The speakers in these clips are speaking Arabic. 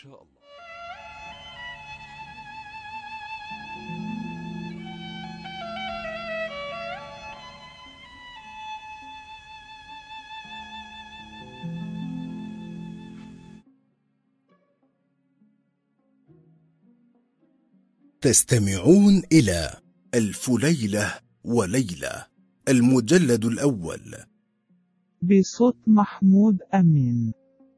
شاء الله. تستمعون إلى ألف ليلة وليلة، المجلد الأول، بصوت محمود أمين.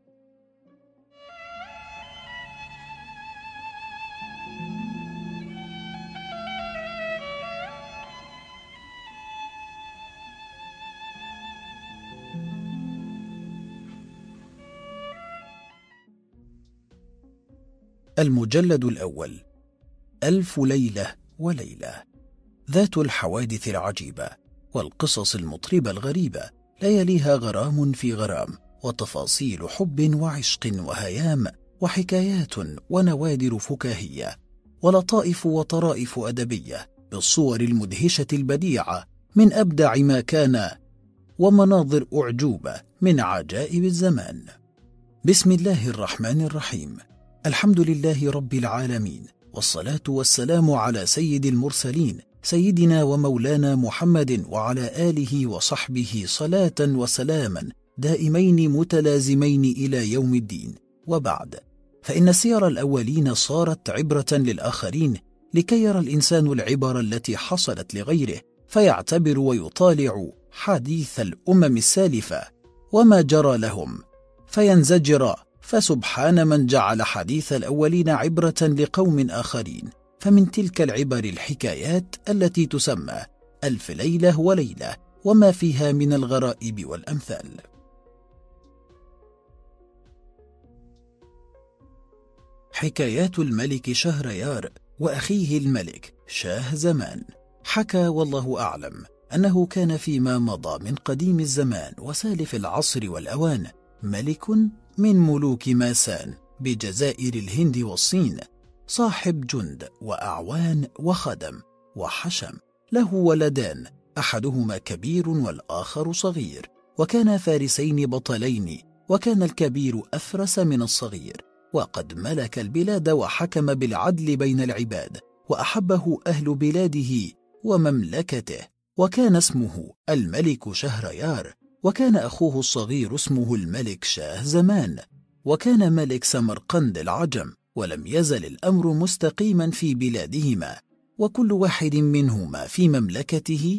المجلد الأول، ألف ليلة وليلة، ذات الحوادث العجيبة والقصص المطربة الغريبة، لا يليها غرام في غرام، وتفاصيل حب وعشق وهيام، وحكايات ونوادر فكاهية، ولطائف وطرائف أدبية بالصور المدهشة البديعة من أبدع ما كان، ومناظر أعجوبة من عجائب الزمان. بسم الله الرحمن الرحيم. الحمد لله رب العالمين، والصلاة والسلام على سيد المرسلين، سيدنا ومولانا محمد، وعلى آله وصحبه صلاة وسلاما دائمين متلازمين إلى يوم الدين. وبعد، فإن سير الأولين صارت عبرة للآخرين، لكي يرى الإنسان العبر التي حصلت لغيره، فيعتبر ويطالع حديث الأمم السالفة وما جرى لهم فينزجر. فسبحان من جعل حديث الأولين عبرة لقوم آخرين. فمن تلك العبر الحكايات التي تسمى ألف ليلة وليلة، وما فيها من الغرائب والأمثال. حكايات الملك شهريار وأخيه الملك شاه زمان. حكى والله أعلم أنه كان فيما مضى من قديم الزمان وسالف العصر والأوان ملك من ملوك ماسان بجزائر الهند والصين، صاحب جند وأعوان وخدم وحشم، له ولدان، أحدهما كبير والآخر صغير، وكانا فارسين بطلين، وكان الكبير أفرس من الصغير، وقد ملك البلاد وحكم بالعدل بين العباد، وأحبه أهل بلاده ومملكته، وكان اسمه الملك شهريار. وكان أخوه الصغير اسمه الملك شاه زمان، وكان ملك سمرقند العجم، ولم يزل الأمر مستقيما في بلادهما، وكل واحد منهما في مملكته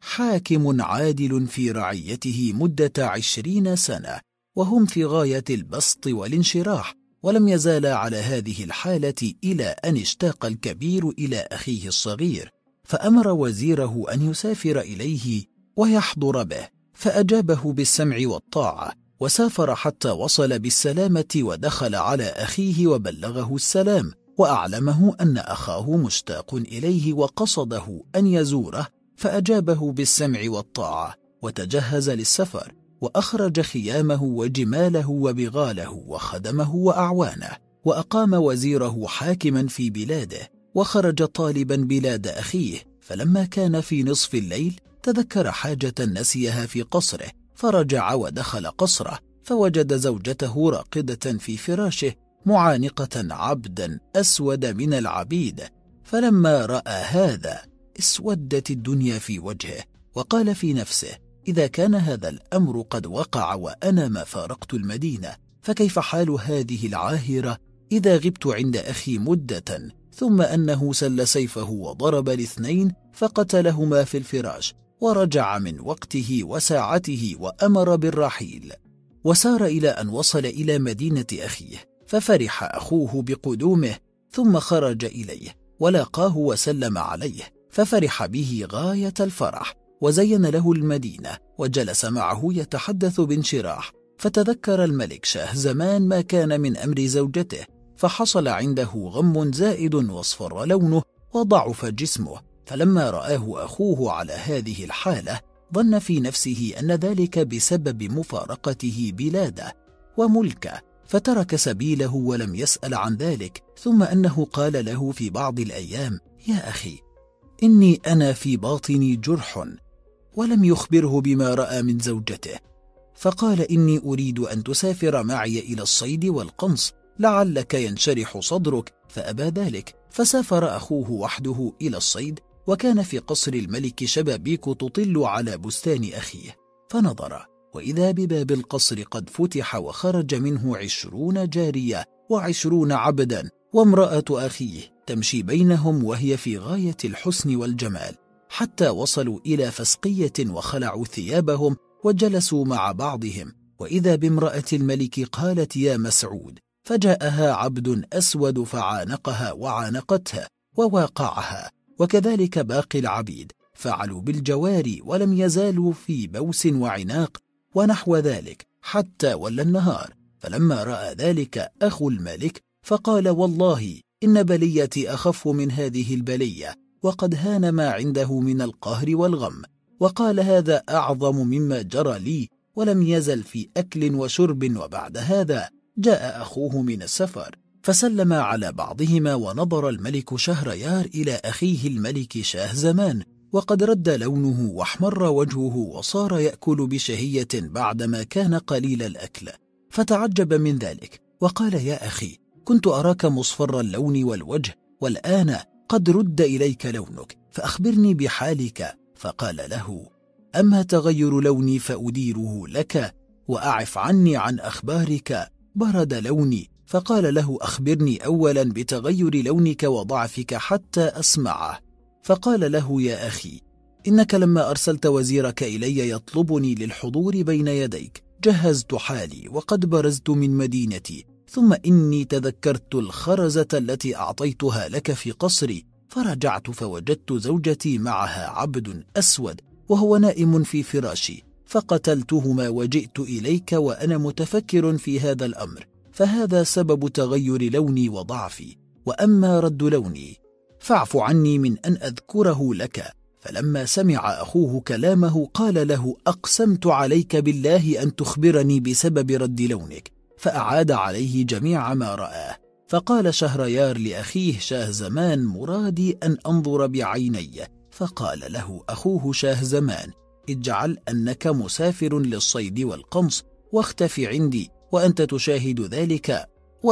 حاكم عادل في رعيته مدة 20 سنة، وهم في غاية البسط والانشراح، ولم يزال على هذه الحالة إلى أن اشتاق الكبير إلى أخيه الصغير، فأمر وزيره أن يسافر إليه ويحضر به، فأجابه بالسمع والطاعة، وسافر حتى وصل بالسلامة، ودخل على أخيه وبلغه السلام، وأعلمه أن أخاه مشتاق إليه وقصده أن يزوره، فأجابه بالسمع والطاعة، وتجهز للسفر، وأخرج خيامه وجماله وبغاله وخدمه وأعوانه، وأقام وزيره حاكما في بلاده، وخرج طالبا بلاد أخيه. فلما كان في نصف الليل تذكر حاجة نسيها في قصره، فرجع ودخل قصره، فوجد زوجته راقدة في فراشه معانقة عبدا أسود من العبيد. فلما رأى هذا اسودت الدنيا في وجهه، وقال في نفسه: إذا كان هذا الأمر قد وقع وأنا ما فارقت المدينة، فكيف حال هذه العاهرة إذا غبت عند أخي مدة؟ ثم أنه سل سيفه وضرب الاثنين فقتلهما في الفراش، ورجع من وقته وساعته وأمر بالرحيل، وسار إلى أن وصل إلى مدينة أخيه، ففرح أخوه بقدومه، ثم خرج إليه ولاقاه وسلم عليه، ففرح به غاية الفرح، وزين له المدينة، وجلس معه يتحدث بانشراح. فتذكر الملك شاه زمان ما كان من أمر زوجته، فحصل عنده غم زائد واصفر لونه وضعف جسمه. فلما رآه أخوه على هذه الحالة ظن في نفسه أن ذلك بسبب مفارقته بلاده وملكه، فترك سبيله ولم يسأل عن ذلك. ثم أنه قال له في بعض الأيام: يا أخي، إني أنا في باطني جرح، ولم يخبره بما رأى من زوجته، فقال: إني أريد أن تسافر معي إلى الصيد والقنص، لعلك ينشرح صدرك، فأبى ذلك، فسافر أخوه وحده إلى الصيد، وكان في قصر الملك شبابيك تطل على بستان أخيه، فنظر وإذا بباب القصر قد فتح وخرج منه 20 جارية و20 عبدا، وامرأة أخيه تمشي بينهم وهي في غاية الحسن والجمال، حتى وصلوا إلى فسقية وخلعوا ثيابهم وجلسوا مع بعضهم، وإذا بامرأة الملك قالت يا مسعود، فجاءها عبد أسود فعانقها وعانقتها وواقعها، وكذلك باقي العبيد فعلوا بالجواري، ولم يزالوا في بوس وعناق ونحو ذلك حتى ولى النهار. فلما رأى ذلك أخو الملك فقال والله إن بليتي أخف من هذه البلية، وقد هان ما عنده من القهر والغم، وقال هذا أعظم مما جرى لي، ولم يزل في أكل وشرب. وبعد هذا جاء أخوه من السفر فسلم على بعضهما، ونظر الملك شهريار إلى أخيه الملك شاهزمان، وقد رد لونه واحمر وجهه وصار يأكل بشهية بعدما كان قليل الأكل، فتعجب من ذلك وقال يا أخي كنت أراك مصفر اللون والوجه، والآن قد رد إليك لونك، فأخبرني بحالك. فقال له أما تغير لوني فأديره لك، وأعف عني عن أخبارك. برد لوني، فقال له أخبرني أولا بتغير لونك وضعفك حتى أسمعه. فقال له يا أخي إنك لما أرسلت وزيرك إلي يطلبني للحضور بين يديك جهزت حالي وقد برزت من مدينتي، ثم إني تذكرت الخرزة التي أعطيتها لك في قصري، فرجعت فوجدت زوجتي معها عبد أسود وهو نائم في فراشي، فقتلتهما وجئت إليك وأنا متفكر في هذا الأمر، فهذا سبب تغير لوني وضعفي. وأما رد لوني فاعف عني من أن أذكره لك. فلما سمع أخوه كلامه قال له أقسمت عليك بالله أن تخبرني بسبب رد لونك، فأعاد عليه جميع ما رآه. فقال شهريار لأخيه شاهزمان مرادي أن أنظر بعيني. فقال له أخوه شاهزمان اجعل أنك مسافر للصيد والقنص واختف عندي، وأنت تشاهد ذلك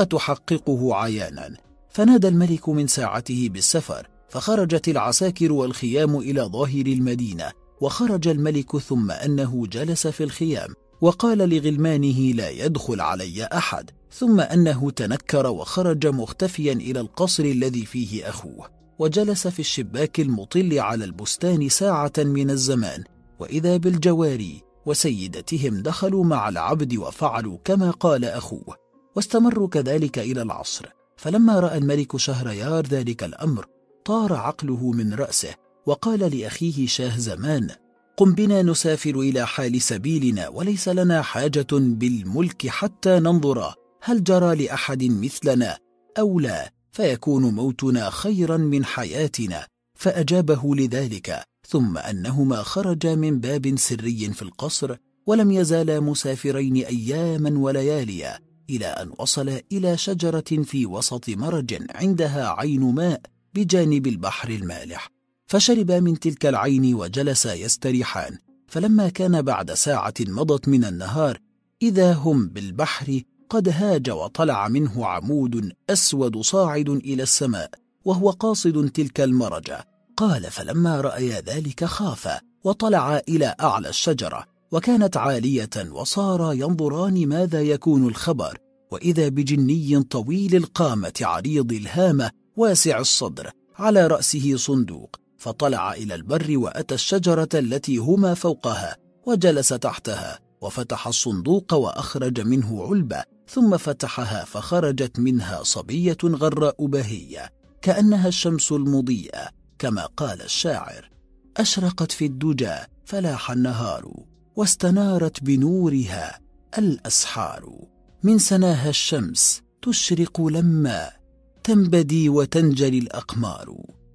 وتحققه عيانا. فنادى الملك من ساعته بالسفر، فخرجت العساكر والخيام إلى ظاهر المدينة، وخرج الملك ثم أنه جلس في الخيام وقال لغلمانه لا يدخل علي أحد، ثم أنه تنكر وخرج مختفيا إلى القصر الذي فيه أخوه، وجلس في الشباك المطل على البستان ساعة من الزمان، وإذا بالجواري وسيدتهم دخلوا مع العبد وفعلوا كما قال أخوه، واستمروا كذلك إلى العصر. فلما رأى الملك شهريار ذلك الأمر طار عقله من رأسه، وقال لأخيه شاهزمان قم بنا نسافر إلى حال سبيلنا، وليس لنا حاجة بالملك حتى ننظر هل جرى لأحد مثلنا أو لا، فيكون موتنا خيرا من حياتنا. فأجابه لذلك، ثم أنهما خرجا من باب سري في القصر، ولم يزالا مسافرين أياما ولياليا، إلى أن وصل إلى شجرة في وسط مرج عندها عين ماء بجانب البحر المالح، فشربا من تلك العين وجلسا يستريحان. فلما كان بعد ساعة مضت من النهار إذا هم بالبحر قد هاج وطلع منه عمود أسود صاعد إلى السماء وهو قاصد تلك المرجة. قال فلما رأيا ذلك خافا وطلعا إلى أعلى الشجرة، وكانت عالية، وصارا ينظران ماذا يكون الخبر، وإذا بجني طويل القامة عريض الهامة واسع الصدر على رأسه صندوق، فطلع إلى البر وأتى الشجرة التي هما فوقها وجلس تحتها، وفتح الصندوق وأخرج منه علبة، ثم فتحها فخرجت منها صبية غراء بهية كأنها الشمس المضيئة، كما قال الشاعر أشرقت في الدجى فلاح النهار، واستنارت بنورها الأسحار، من سناها الشمس تشرق لما تنبدي وتنجلي الأقمار،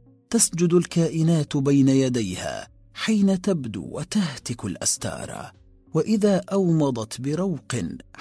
تسجد الكائنات بين يديها حين تبدو وتهتك الأستار، وإذا أومضت بروق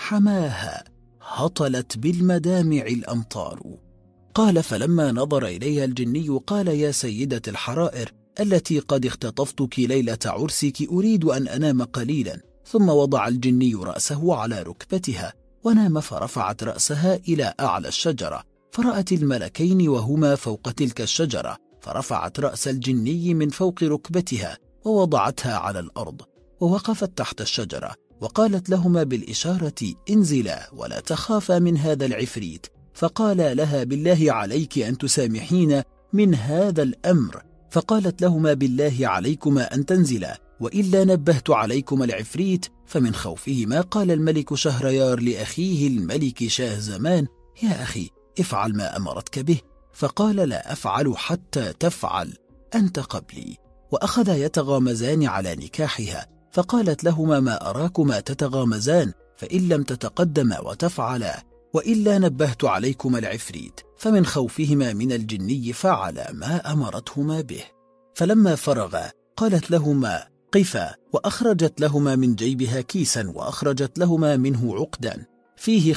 حماها هطلت بالمدامع الأمطار. قال فلما نظر إليها الجني قال يا سيدة الحرائر التي قد اختطفتك ليلة عرسك أريد أن أنام قليلا. ثم وضع الجني رأسه على ركبتها ونام فرفعت رأسها إلى أعلى الشجرة، فرأت الملكين وهما فوق تلك الشجرة، فرفعت رأس الجني من فوق ركبتها ووضعتها على الأرض، ووقفت تحت الشجرة، وقالت لهما بالإشارة: انزلا ولا تخافا من هذا العفريت. فقال لها: بالله عليك أن تسامحين من هذا الأمر. فقالت لهما: بالله عليكما أن تنزلا، وإلا نبهت عليكما العفريت. فمن خوفهما قال الملك شهريار لأخيه الملك شاهزمان: يا أخي، افعل ما أمرتك به. فقال: لا أفعل حتى تفعل أنت قبلي. وأخذا يتغامزان على نكاحها، فقالت لهما: ما أراكما تتغامزان، فإن لم تتقدما وتفعلا وإلا نبهت عليكما العفريت. فمن خوفهما من الجني فعل ما أمرتهما به. فلما فرغا قالت لهما: قفا، وأخرجت لهما من جيبها كيسا، وأخرجت لهما منه عقدا فيه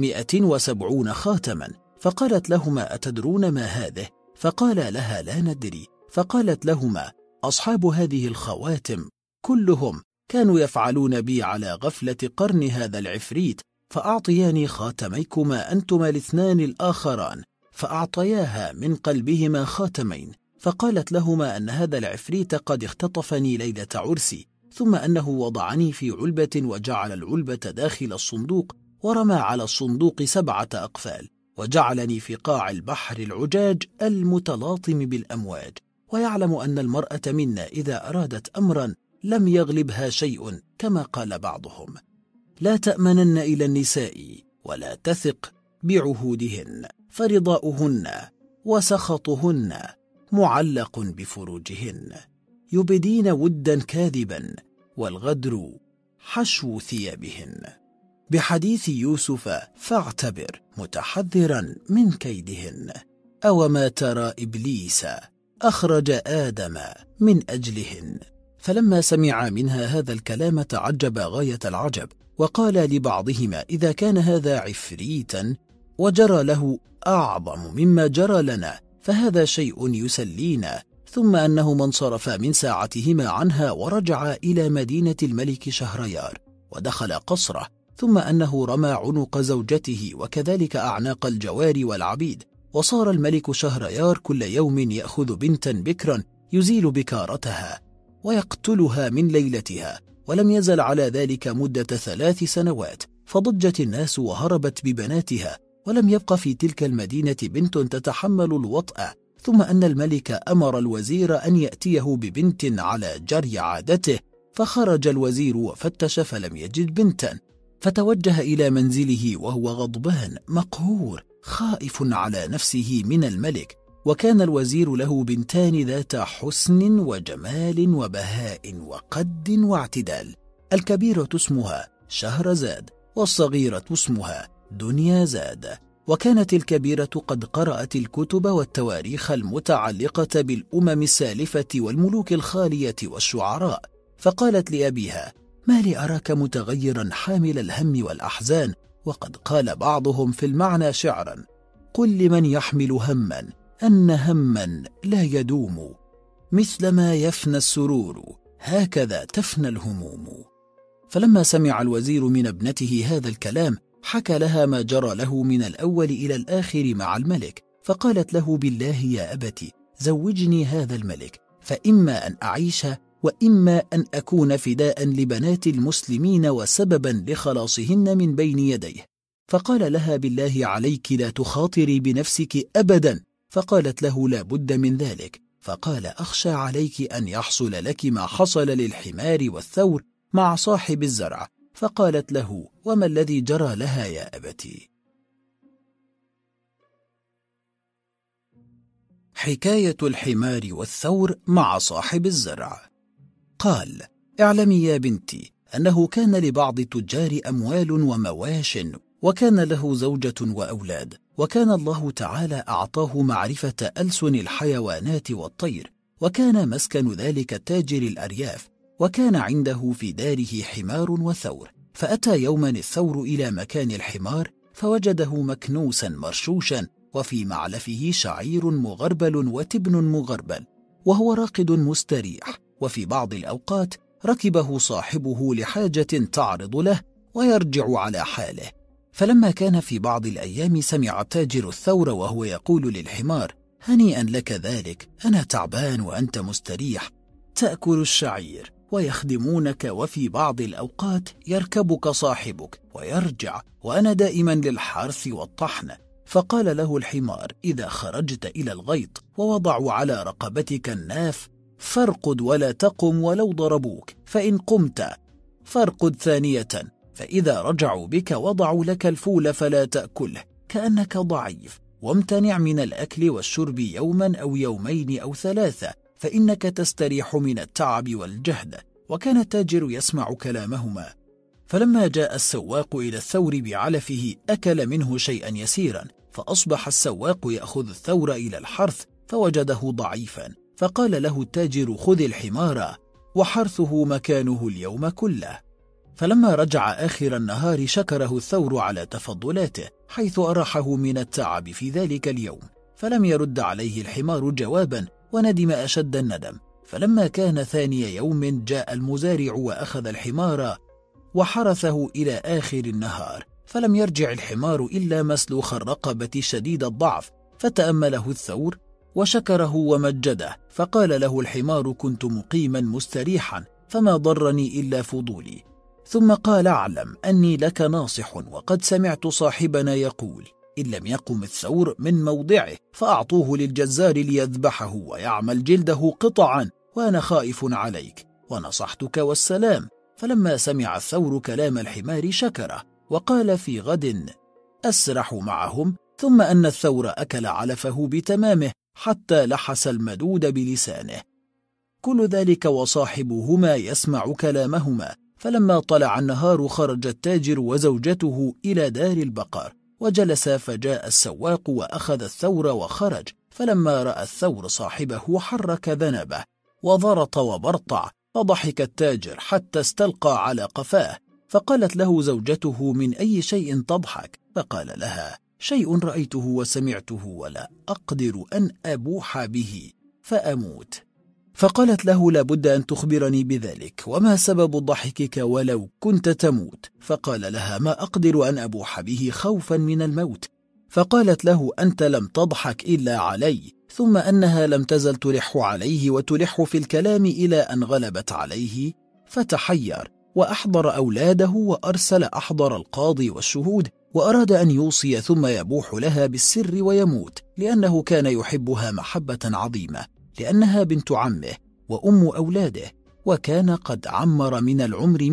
570 خاتما. فقالت لهما: أتدرون ما هذه؟ فقال لها: لا ندري. فقالت لهما: أصحاب هذه الخواتم كلهم كانوا يفعلون بي على غفلة قرن هذا العفريت، فأعطياني خاتميكما أنتما الاثنان الآخران. فأعطياها من قلبهما خاتمين. فقالت لهما أن هذا العفريت قد اختطفني ليلة عرسي، ثم أنه وضعني في علبة، وجعل العلبة داخل الصندوق، ورمى على الصندوق 7 أقفال، وجعلني في قاع البحر العجاج المتلاطم بالأمواج. ويعلم أن المرأة منا إذا أرادت أمرا لم يغلبها شيء، كما قال بعضهم: لا تأمنن إلى النساء ولا تثق بعهودهن، فرضاؤهن وسخطهن معلق بفروجهن، يبدين ودا كاذبا، والغدر حشو ثيابهن. بحديث يوسف فاعتبر متحذرا من كيدهن. أوما ترى إبليس أخرج آدم من أجلهن. فلما سمع منها هذا الكلام تعجب غاية العجب، وقال لبعضهما: إذا كان هذا عفريتا وجرى له أعظم مما جرى لنا فهذا شيء يسلينا. ثم أنهما انصرفا من ساعتهما عنها، ورجعا إلى مدينة الملك شهريار، ودخل قصره، ثم أنه رمى عنق زوجته وكذلك أعناق الجوار والعبيد. وصار الملك شهريار كل يوم يأخذ بنتا بكرا يزيل بكارتها ويقتلها من ليلتها، ولم يزل على ذلك مدة 3 سنوات. فضجت الناس وهربت ببناتها، ولم يبق في تلك المدينة بنت تتحمل الوطأ. ثم أن الملك أمر الوزير أن يأتيه ببنت على جري عادته، فخرج الوزير وفتش فلم يجد بنتا، فتوجه إلى منزله وهو غضبان مقهور خائف على نفسه من الملك. وكان الوزير له بنتان ذات حسن وجمال وبهاء وقد واعتدال، الكبيرة اسمها شهرزاد، والصغيرة اسمها دنيازاد. وكانت الكبيرة قد قرأت الكتب والتواريخ المتعلقة بالأمم السالفة والملوك الخالية والشعراء، فقالت لأبيها: ما لي أراك متغيرا حامل الهم والأحزان؟ وقد قال بعضهم في المعنى شعرا: قل لمن يحمل هما أن هما لا يدوم، مثل ما يفنى السرور هكذا تفنى الهموم. فلما سمع الوزير من ابنته هذا الكلام حكى لها ما جرى له من الأول إلى الآخر مع الملك، فقالت له: بالله يا أبت زوجني هذا الملك، فإما أن أعيش وإما أن أكون فداء لبنات المسلمين وسببا لخلاصهن من بين يديه. فقال لها: بالله عليك لا تخاطري بنفسك أبدا. فقالت له: لا بد من ذلك. فقال: أخشى عليك أن يحصل لك ما حصل للحمار والثور مع صاحب الزرع. فقالت له: وما الذي جرى لها يا أبتي؟ حكاية الحمار والثور مع صاحب الزرع. قال: اعلمي يا بنتي أنه كان لبعض التجار أموال ومواش، وكان له زوجة وأولاد، وكان الله تعالى أعطاه معرفة ألسن الحيوانات والطير، وكان مسكن ذلك التاجر الأرياف، وكان عنده في داره حمار وثور. فأتى يوما الثور إلى مكان الحمار فوجده مكنوسا مرشوشا، وفي معلفه شعير مغربل وتبن مغربل، وهو راقد مستريح. وفي بعض الأوقات ركبه صاحبه لحاجة تعرض له ويرجع على حاله، فلما كان في بعض الأيام سمع التاجر الثور وهو يقول للحمار: هنيئا لك ذلك، أنا تعبان وأنت مستريح، تأكل الشعير ويخدمونك، وفي بعض الأوقات يركبك صاحبك ويرجع، وأنا دائما للحرث والطحن. فقال له الحمار: إذا خرجت إلى الغيط ووضعوا على رقبتك الناف فارقد ولا تقم ولو ضربوك، فإن قمت فارقد ثانية، فإذا رجعوا بك وضعوا لك الفول فلا تأكله كأنك ضعيف، وامتنع من الأكل والشرب يوما أو يومين أو ثلاثة، فإنك تستريح من التعب والجهد. وكان التاجر يسمع كلامهما. فلما جاء السواق إلى الثور بعلفه أكل منه شيئا يسيرا، فأصبح السواق يأخذ الثور إلى الحرث فوجده ضعيفا، فقال له التاجر: خذ الحمار وحرثه مكانه اليوم كله. فلما رجع آخر النهار شكره الثور على تفضلاته، حيث أراحه من التعب في ذلك اليوم، فلم يرد عليه الحمار جوابا، وندم أشد الندم. فلما كان ثاني يوم جاء المزارع وأخذ الحمار وحرثه إلى آخر النهار، فلم يرجع الحمار إلا مسلوخ الرقبة شديد الضعف، فتأمله الثور وشكره ومجده، فقال له الحمار: كنت مقيما مستريحا، فما ضرني إلا فضولي. ثم قال: اعلم أني لك ناصح، وقد سمعت صاحبنا يقول: إن لم يقم الثور من موضعه فأعطوه للجزار ليذبحه ويعمل جلده قطعا، وأنا خائف عليك، ونصحتك والسلام. فلما سمع الثور كلام الحمار شكره، وقال: في غد أسرح معهم. ثم أن الثور أكل علفه بتمامه حتى لحس المدود بلسانه. كل ذلك وصاحبهما يسمع كلامهما. فلما طلع النهار خرج التاجر وزوجته إلى دار البقر، وجلس، فجاء السواق وأخذ الثور وخرج. فلما رأى الثور صاحبه حرك ذنبه وضرط وبرطع، فضحك التاجر حتى استلقى على قفاه. فقالت له زوجته: من أي شيء تضحك؟ فقال لها: شيء رأيته وسمعته ولا أقدر أن أبوح به فأموت. فقالت له: لابد أن تخبرني بذلك، وما سبب ضحكك ولو كنت تموت؟ فقال لها: ما أقدر أن أبوح به خوفا من الموت. فقالت له: أنت لم تضحك إلا علي. ثم أنها لم تزل تلح عليه وتلح في الكلام إلى أن غلبت عليه، فتحير وأحضر أولاده وأرسل أحضر القاضي والشهود، وأراد أن يوصي ثم يبوح لها بالسر ويموت، لأنه كان يحبها محبة عظيمة، لأنها بنت عمه وأم أولاده، وكان قد عمر من العمر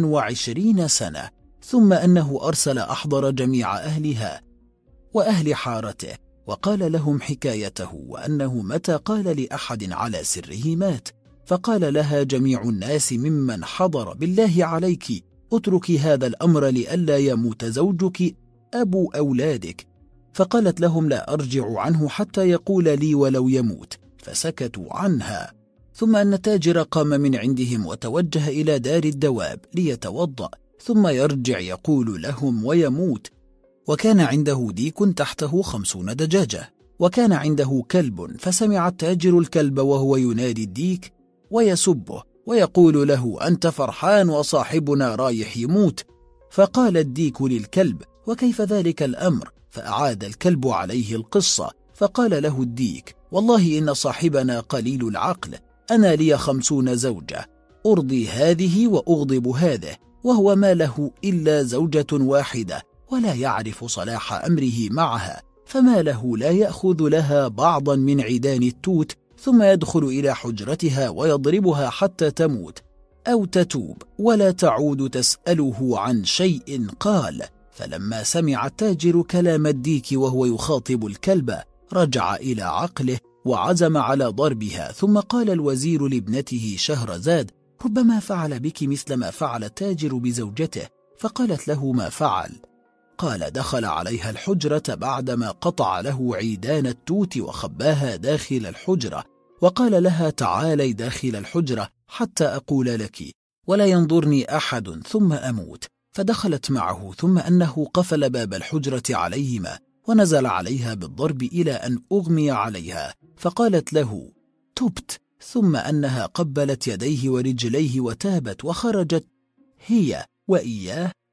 120 سنة. ثم أنه أرسل أحضر جميع أهلها وأهل حارته، وقال لهم حكايته، وأنه متى قال لأحد على سره مات. فقال لها جميع الناس ممن حضر: بالله عليك اتركي هذا الأمر لئلا يموت زوجك أبو أولادك. فقالت لهم: لا أرجع عنه حتى يقول لي ولو يموت. فسكتوا عنها. ثم أن التاجر قام من عندهم وتوجه إلى دار الدواب ليتوضأ، ثم يرجع يقول لهم ويموت. وكان عنده ديك تحته 50 دجاجة، وكان عنده كلب، فسمع التاجر الكلب وهو ينادي الديك ويسبه ويقول له: أنت فرحان وصاحبنا رايح يموت. فقال الديك للكلب: وكيف ذلك الأمر؟ فأعاد الكلب عليه القصة. فقال له الديك: والله إن صاحبنا قليل العقل، أنا لي 50 زوجة، أرضي هذه وأغضب هذه، وهو ما له إلا زوجة واحدة، ولا يعرف صلاح أمره معها، فما له لا يأخذ لها بعضا من عيدان التوت، ثم يدخل إلى حجرتها ويضربها حتى تموت أو تتوب، ولا تعود تسأله عن شيء. قال: فلما سمع التاجر كلام الديك وهو يخاطب الكلب، رجع إلى عقله وعزم على ضربها. ثم قال الوزير لابنته شهرزاد: ربما فعل بك مثل ما فعل التاجر بزوجته. فقالت له: ما فعل؟ قال: دخل عليها الحجرة بعدما قطع له عيدان التوت وخباها داخل الحجرة، وقال لها: تعالي داخل الحجرة حتى أقول لك، ولا ينظرني أحد ثم أموت. فدخلت معه، ثم أنه قفل باب الحجرة عليهما ونزل عليها بالضرب إلى أن أغمي عليها، فقالت له: تبت. ثم أنها قبلت يديه ورجليه وتابت، وخرجت هي وإياه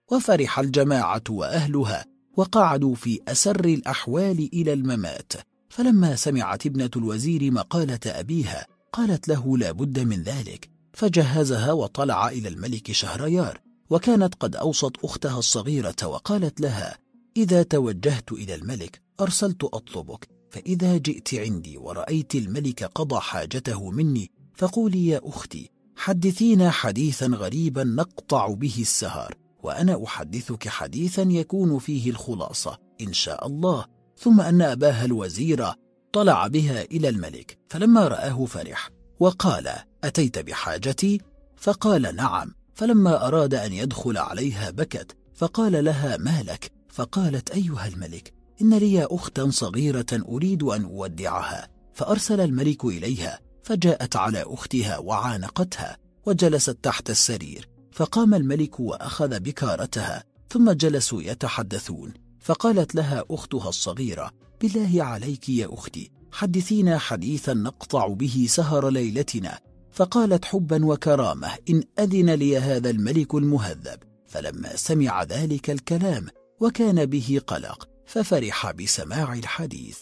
وفرح الجماعة وأهلها، وقعدوا في أسر الأحوال إلى الممات. فلما سمعت ابنة الوزير مقالة أبيها قالت له لا بد من ذلك، فجهزها وطلع إلى الملك شهريار، وكانت قد أوصت أختها الصغيرة وقالت لها: إذا توجهت إلى الملك أرسلت أطلبك، فإذا جئت عندي ورأيت الملك قضى حاجته مني فقولي يا أختي حدثينا حديثا غريبا نقطع به السهر، وأنا أحدثك حديثا يكون فيه الخلاصة إن شاء الله. ثم أن أباها الوزير طلع بها إلى الملك، فلما رآه فرح وقال: أتيت بحاجتي؟ فقال: نعم. فلما أراد أن يدخل عليها بكت، فقال لها: ما لك؟ فقالت: أيها الملك، إن لي أختا صغيرة أريد أن أودعها. فأرسل الملك إليها، فجاءت على أختها وعانقتها وجلست تحت السرير، فقام الملك وأخذ بكارتها، ثم جلسوا يتحدثون. فقالت لها أختها الصغيرة: بالله عليك يا أختي حدثينا حديثا نقطع به سهر ليلتنا. فقالت: حبا وكرامة إن أذن لي هذا الملك المهذب. فلما سمع ذلك الكلام وكان به قلق ففرح بسماع الحديث.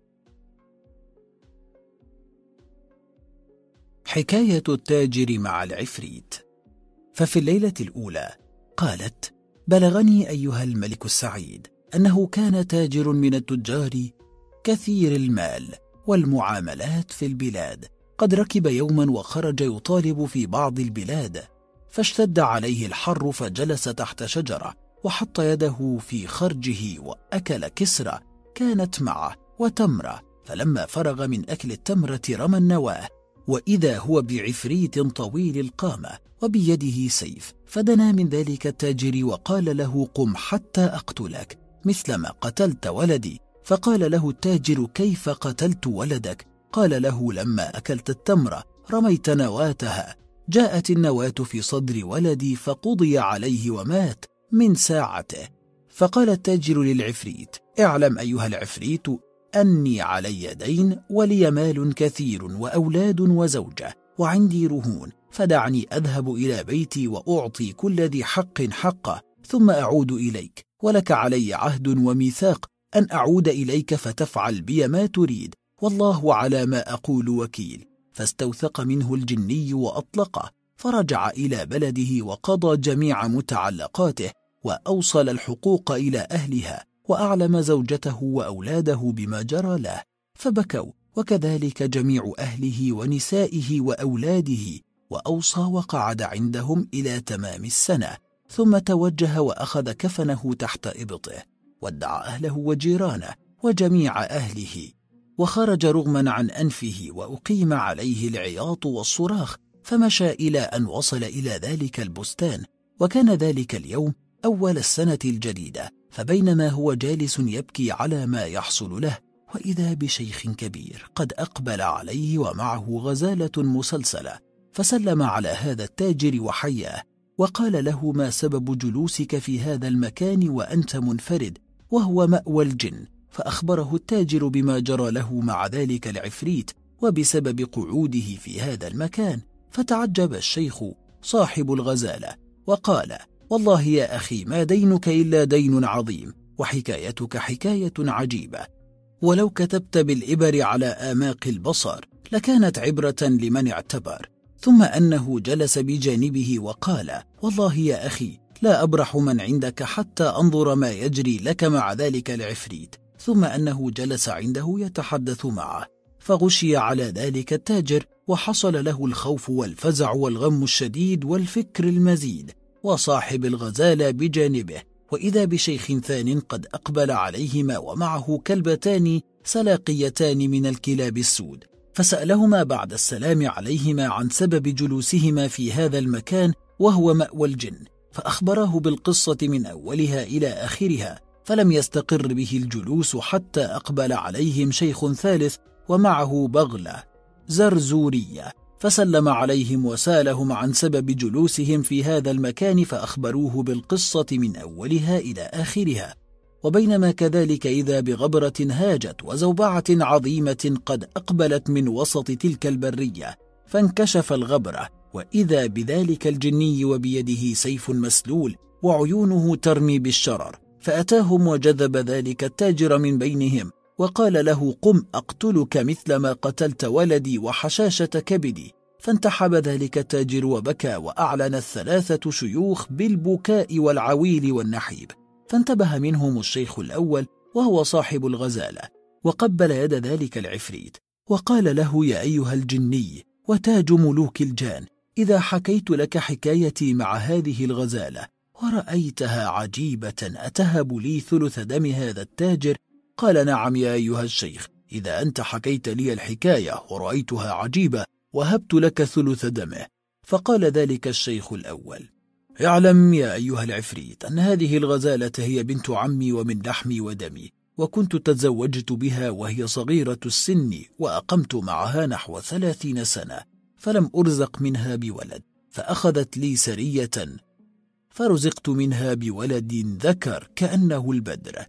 حكاية التاجر مع العفريت. ففي الليلة الأولى قالت: بلغني أيها الملك السعيد أنه كان تاجر من التجار كثير المال والمعاملات في البلاد، قد ركب يوما وخرج يطالب في بعض البلاد، فاشتد عليه الحر فجلس تحت شجرة وحط يده في خرجه وأكل كسرة كانت معه وتمرة، فلما فرغ من أكل التمرة رمى النواة، وإذا هو بعفريت طويل القامة وبيده سيف، فدنا من ذلك التاجر وقال له: قم حتى أقتلك مثلما قتلت ولدي. فقال له التاجر: كيف قتلت ولدك؟ قال له: لما أكلت التمرة رميت نواتها، جاءت النواة في صدر ولدي فقضي عليه ومات من ساعته. فقال التاجر للعفريت: اعلم أيها العفريت أني علي دين ولي مال كثير وأولاد وزوجة وعندي رهون، فدعني أذهب إلى بيتي وأعطي كل ذي حق حقه ثم أعود إليك، ولك علي عهد وميثاق أن أعود إليك فتفعل بي ما تريد، والله على ما أقول وكيل. فاستوثق منه الجني وأطلقه، فرجع إلى بلده وقضى جميع متعلقاته وأوصل الحقوق إلى أهلها، وأعلم زوجته وأولاده بما جرى له، فبكوا وكذلك جميع أهله ونسائه وأولاده، وأوصى وقعد عندهم إلى تمام السنة، ثم توجه وأخذ كفنه تحت إبطه، ودع أهله وجيرانه وجميع أهله، وخرج رغما عن أنفه، وأقيم عليه العياط والصراخ، فمشى إلى أن وصل إلى ذلك البستان. وكان ذلك اليوم أول السنة الجديدة، فبينما هو جالس يبكي على ما يحصل له، وإذا بشيخ كبير قد أقبل عليه ومعه غزالة مسلسلة، فسلم على هذا التاجر وحياه، وقال له: ما سبب جلوسك في هذا المكان وأنت منفرد وهو مأوى الجن؟ فأخبره التاجر بما جرى له مع ذلك العفريت وبسبب قعوده في هذا المكان. فتعجب الشيخ صاحب الغزالة وقال: والله يا أخي ما دينك إلا دين عظيم، وحكايتك حكاية عجيبة، ولو كتبت بالإبر على آماق البصر لكانت عبرة لمن اعتبر. ثم أنه جلس بجانبه وقال: والله يا أخي لا أبرح من عندك حتى أنظر ما يجري لك مع ذلك العفريت. ثم أنه جلس عنده يتحدث معه، فغشي على ذلك التاجر، وحصل له الخوف والفزع والغم الشديد والفكر المزيد، وصاحب الغزالة بجانبه، وإذا بشيخ ثان قد أقبل عليهما ومعه كلبتان سلاقيتان من الكلاب السود، فسألهما بعد السلام عليهما عن سبب جلوسهما في هذا المكان وهو مأوى الجن، فأخبراه بالقصة من أولها إلى آخرها، فلم يستقر به الجلوس حتى أقبل عليهم شيخ ثالث ومعه بغلة زرزورية، فسلم عليهم وسالهم عن سبب جلوسهم في هذا المكان، فأخبروه بالقصة من أولها إلى آخرها. وبينما كذلك إذا بغبرة هاجت وزوبعة عظيمة قد أقبلت من وسط تلك البرية، فانكشف الغبرة، وإذا بذلك الجني وبيده سيف مسلول، وعيونه ترمي بالشرر، فأتاهم وجذب ذلك التاجر من بينهم وقال له: قم أقتلك مثل ما قتلت ولدي وحشاشة كبدي. فانتحب ذلك التاجر وبكى، وأعلن الثلاثة شيوخ بالبكاء والعويل والنحيب. فانتبه منهم الشيخ الأول وهو صاحب الغزالة، وقبل يد ذلك العفريت وقال له: يا أيها الجني وتاج ملوك الجان، إذا حكيت لك حكايتي مع هذه الغزالة ورأيتها عجيبة أتهب لي ثلث دم هذا التاجر؟ قال: نعم يا أيها الشيخ، إذا أنت حكيت لي الحكاية ورأيتها عجيبة وهبت لك ثلث دمه. فقال ذلك الشيخ الأول: اعلم يا أيها العفريت أن هذه الغزالة هي بنت عمي ومن لحمي ودمي، وكنت تزوجت بها وهي صغيرة السن، وأقمت معها نحو 30 سنة، فلم أرزق منها بولد، فأخذت لي سرية فرزقت منها بولد ذكر كأنه البدر،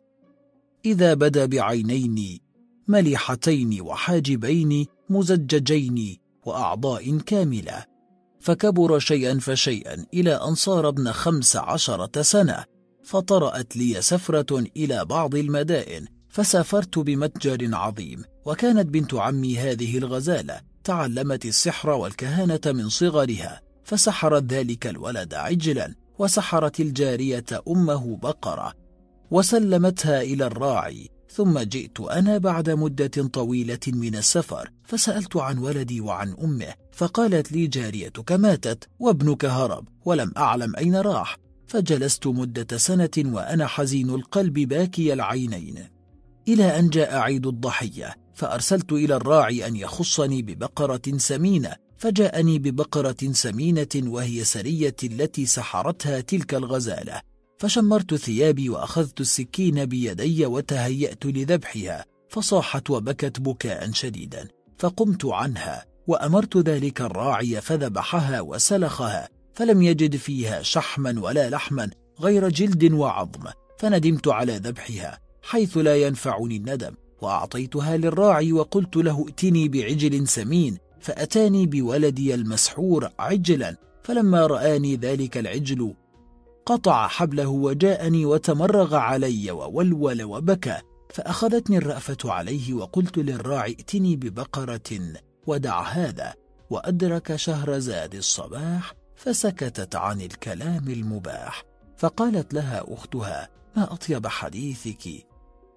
إذا بدا بعينين مليحتين وحاجبين مزججين وأعضاء كاملة، فكبر شيئا فشيئا إلى أن صار ابن 15 سنة، فطرأت لي سفرة إلى بعض المدائن، فسافرت بمتجر عظيم، وكانت بنت عمي هذه الغزالة تعلمت السحر والكهانة من صغرها، فسحرت ذلك الولد عجلا، وسحرت الجارية أمه بقرة، وسلمتها إلى الراعي. ثم جئت أنا بعد مدة طويلة من السفر، فسألت عن ولدي وعن أمه، فقالت لي: جاريتك ماتت وابنك هرب، ولم أعلم أين راح. فجلست مدة سنة وأنا حزين القلب باكي العينين، إلى أن جاء عيد الضحية، فأرسلت إلى الراعي أن يخصني ببقرة سمينة، فجاءني ببقرة سمينة وهي سرية التي سحرتها تلك الغزالة، فشمرت ثيابي وأخذت السكين بيدي وتهيأت لذبحها، فصاحت وبكت بكاء شديدا، فقمت عنها وأمرت ذلك الراعي فذبحها وسلخها، فلم يجد فيها شحما ولا لحما غير جلد وعظم، فندمت على ذبحها حيث لا ينفعني الندم، وأعطيتها للراعي وقلت له: ائتني بعجل سمين، فأتاني بولدي المسحور عجلا، فلما رآني ذلك العجل قطع حبله وجاءني وتمرغ علي وولول وبكى، فأخذتني الرأفة عليه، وقلت للراعي: ائتني ببقرة ودع هذا. وأدرك شهرزاد الصباح فسكتت عن الكلام المباح، فقالت لها أختها: ما أطيب حديثك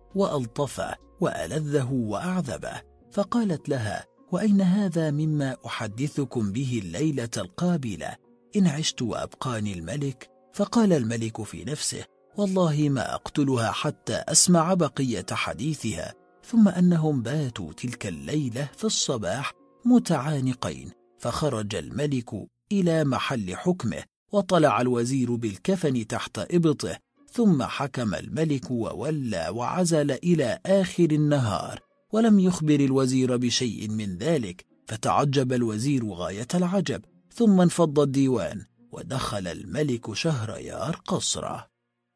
وألطفه وألذه وأعذبه. فقالت لها: وأين هذا مما أحدثكم به الليلة القابلة إن عشت وأبقاني الملك؟ فقال الملك في نفسه: والله ما أقتلها حتى أسمع بقية حديثها. ثم أنهم باتوا تلك الليلة في الصباح متعانقين، فخرج الملك إلى محل حكمه، وطلع الوزير بالكفن تحت إبطه، ثم حكم الملك وولى وعزل إلى آخر النهار، ولم يخبر الوزير بشيء من ذلك، فتعجب الوزير غاية العجب، ثم انفض الديوان، ودخل الملك شهريار قصره.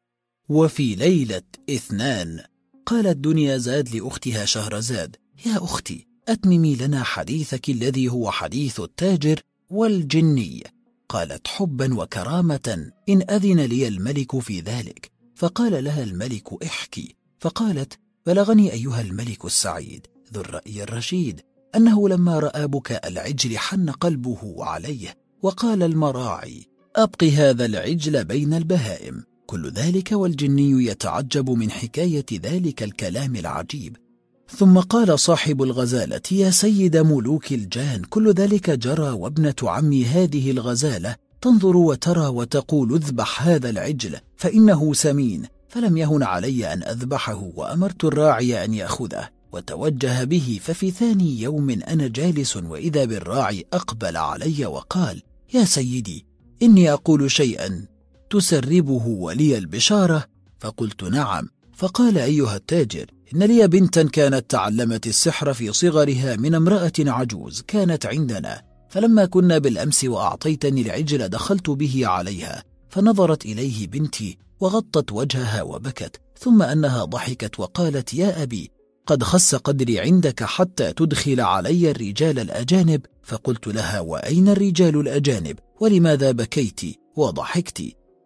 وفي ليلة 2 قالت دنيازاد لأختها شهرزاد: يا أختي، أتممي لنا حديثك الذي هو حديث التاجر والجني. قالت: حبا وكرامة إن أذن لي الملك في ذلك. فقال لها الملك: احكي. فقالت: بلغني أيها الملك السعيد ذو الرأي الرشيد أنه لما رأى بكاء العجل حن قلبه عليه، وقال المراعي: أبق هذا العجل بين البهائم. كل ذلك والجني يتعجب من حكاية ذلك الكلام العجيب. ثم قال صاحب الغزالة: يا سيد ملوك الجان، كل ذلك جرى، وابنة عمي هذه الغزالة تنظر وترى وتقول: اذبح هذا العجل فإنه سمين. فلم يهن علي أن أذبحه، وأمرت الراعي أن يأخذه، وتوجه به. ففي ثاني يوم أنا جالس، وإذا بالراعي أقبل علي وقال: يا سيدي، إني أقول شيئا تسربه ولي البشارة. فقلت: نعم. فقال: أيها التاجر، إن لي بنتا كانت تعلمت السحر في صغرها من امرأة عجوز كانت عندنا، فلما كنا بالأمس وأعطيتني العجل دخلت به عليها، فنظرت إليه بنتي وغطت وجهها وبكت، ثم أنها ضحكت وقالت: يا أبي، قد خس قدري عندك حتى تدخل علي الرجال الأجانب. فقلت لها: وأين الرجال الأجانب؟ ولماذا بكيت وضحكت؟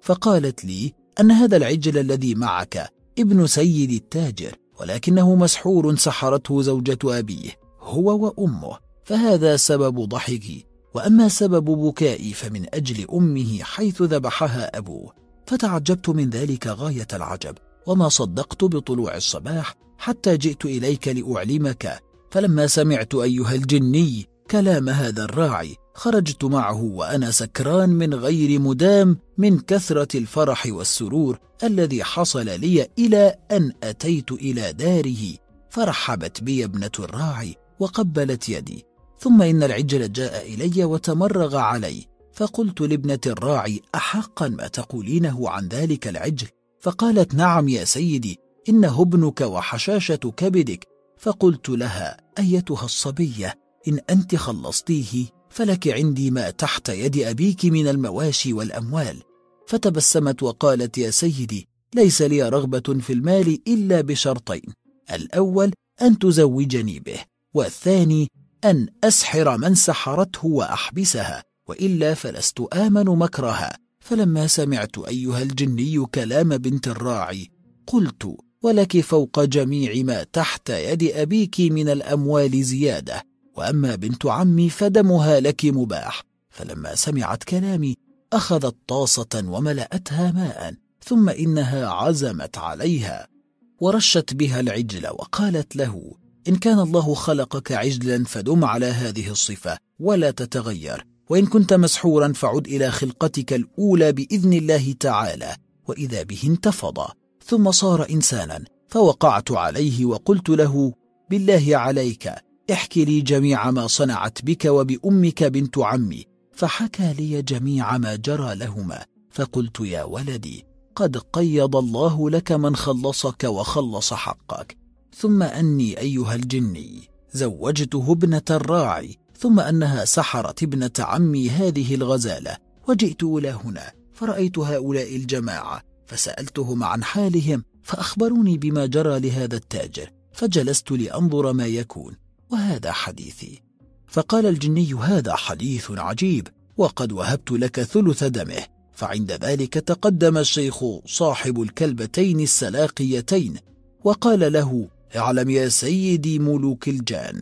فقالت لي أن هذا العجل الذي معك ابن سيد التاجر، ولكنه مسحور سحرته زوجة أبيه هو وأمه، فهذا سبب ضحكي، وأما سبب بكائي فمن أجل أمه حيث ذبحها أبوه. فتعجبت من ذلك غاية العجب، وما صدقت بطلوع الصباح حتى جئت إليك لأعلمك. فلما سمعت أيها الجني كلام هذا الراعي خرجت معه وأنا سكران من غير مدام من كثرة الفرح والسرور الذي حصل لي، إلى أن أتيت إلى داره فرحبت بي ابنة الراعي وقبلت يدي. ثم إن العجل جاء إلي وتمرغ علي، فقلت لابنة الراعي: أحقا ما تقولينه عن ذلك العجل؟ فقالت: نعم يا سيدي، إنه ابنك وحشاشة كبدك. فقلت لها: أيتها الصبية، إن أنت خلصتيه فلك عندي ما تحت يد أبيك من المواشي والأموال. فتبسمت وقالت: يا سيدي، ليس لي رغبة في المال إلا بشرطين: الأول أن تزوجني به، والثاني أن أسحر من سحرته وأحبسها، وإلا فلست آمن مكرها. فلما سمعت أيها الجني كلام بنت الراعي قلت: ولك فوق جميع ما تحت يد أبيك من الأموال زيادة، وأما بنت عمي فدمها لك مباح. فلما سمعت كلامي أخذت طاسة وملأتها ماء، ثم إنها عزمت عليها ورشت بها العجل، وقالت له: إن كان الله خلقك عجلا فدم على هذه الصفة ولا تتغير، وإن كنت مسحورا فعد إلى خلقتك الأولى بإذن الله تعالى. وإذا به انتفض ثم صار إنسانا، فوقعت عليه وقلت له: بالله عليك احكي لي جميع ما صنعت بك وبأمك بنت عمي. فحكى لي جميع ما جرى لهما. فقلت: يا ولدي، قد قيض الله لك من خلصك وخلص حقك. ثم أني أيها الجني زوجته ابنة الراعي، ثم أنها سحرت ابنة عمي هذه الغزالة، وجئت إلى هنا فرأيت هؤلاء الجماعة فسألتهم عن حالهم، فأخبروني بما جرى لهذا التاجر، فجلست لأنظر ما يكون، وهذا حديثي. فقال الجني: هذا حديث عجيب، وقد وهبت لك ثلث دمه. فعند ذلك تقدم الشيخ صاحب الكلبتين السلاقيتين وقال له: اعلم يا سيدي ملوك الجان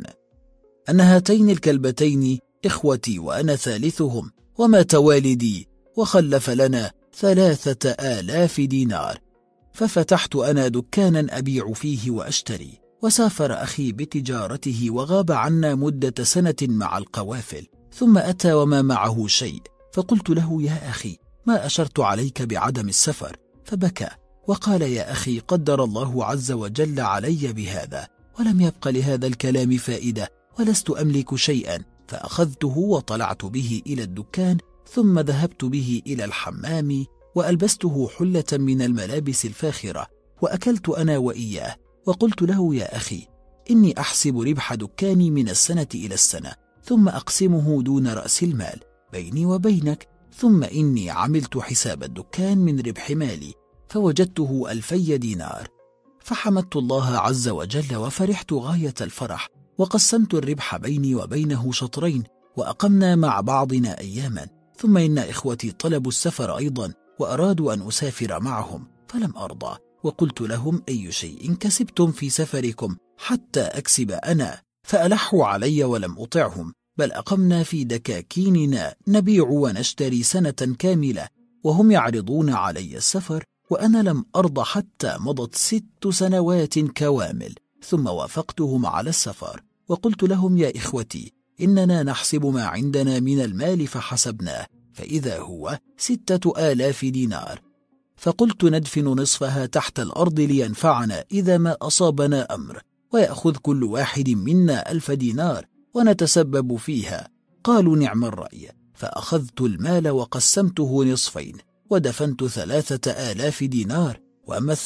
أن هاتين الكلبتين إخوتي وأنا ثالثهم، ومات والدي وخلف لنا 3000 دينار، ففتحت أنا دكانا أبيع فيه وأشتري، وسافر أخي بتجارته وغاب عنا مدة سنة مع القوافل، ثم أتى وما معه شيء. فقلت له: يا أخي، ما أشرت عليك بعدم السفر؟ فبكى وقال: يا أخي، قدر الله عز وجل علي بهذا، ولم يبق لهذا الكلام فائدة، ولست أملك شيئا. فأخذته وطلعت به إلى الدكان، ثم ذهبت به إلى الحمام وألبسته حلة من الملابس الفاخرة، وأكلت أنا وإياه. وقلت له: يا أخي، إني أحسب ربح دكاني من السنة إلى السنة، ثم أقسمه دون رأس المال بيني وبينك. ثم إني عملت حساب الدكان من ربح مالي فوجدته 2000 دينار. فحمدت الله عز وجل وفرحت غاية الفرح، وقسمت الربح بيني وبينه شطرين، وأقمنا مع بعضنا أياما. ثم إن إخوتي طلبوا السفر أيضا، وأرادوا أن أسافر معهم، فلم أرضى، وقلت لهم: أي شيء كسبتم في سفركم حتى أكسب أنا؟ فألحوا علي ولم أطعهم، بل أقمنا في دكاكيننا نبيع ونشتري سنة كاملة، وهم يعرضون علي السفر، وأنا لم أرضى حتى مضت 6 سنوات كوامل. ثم وافقتهم على السفر، وقلت لهم: يا إخوتي، إننا نحسب ما عندنا من المال فحسبناه، فإذا هو 6000 دينار. فقلت: ندفن نصفها تحت الأرض لينفعنا إذا ما أصابنا أمر، ويأخذ كل واحد منا 1000 دينار ونتسبب فيها. قالوا: نعم الرأي. فأخذت المال وقسمته نصفين، ودفنت 3000 دينار، وأما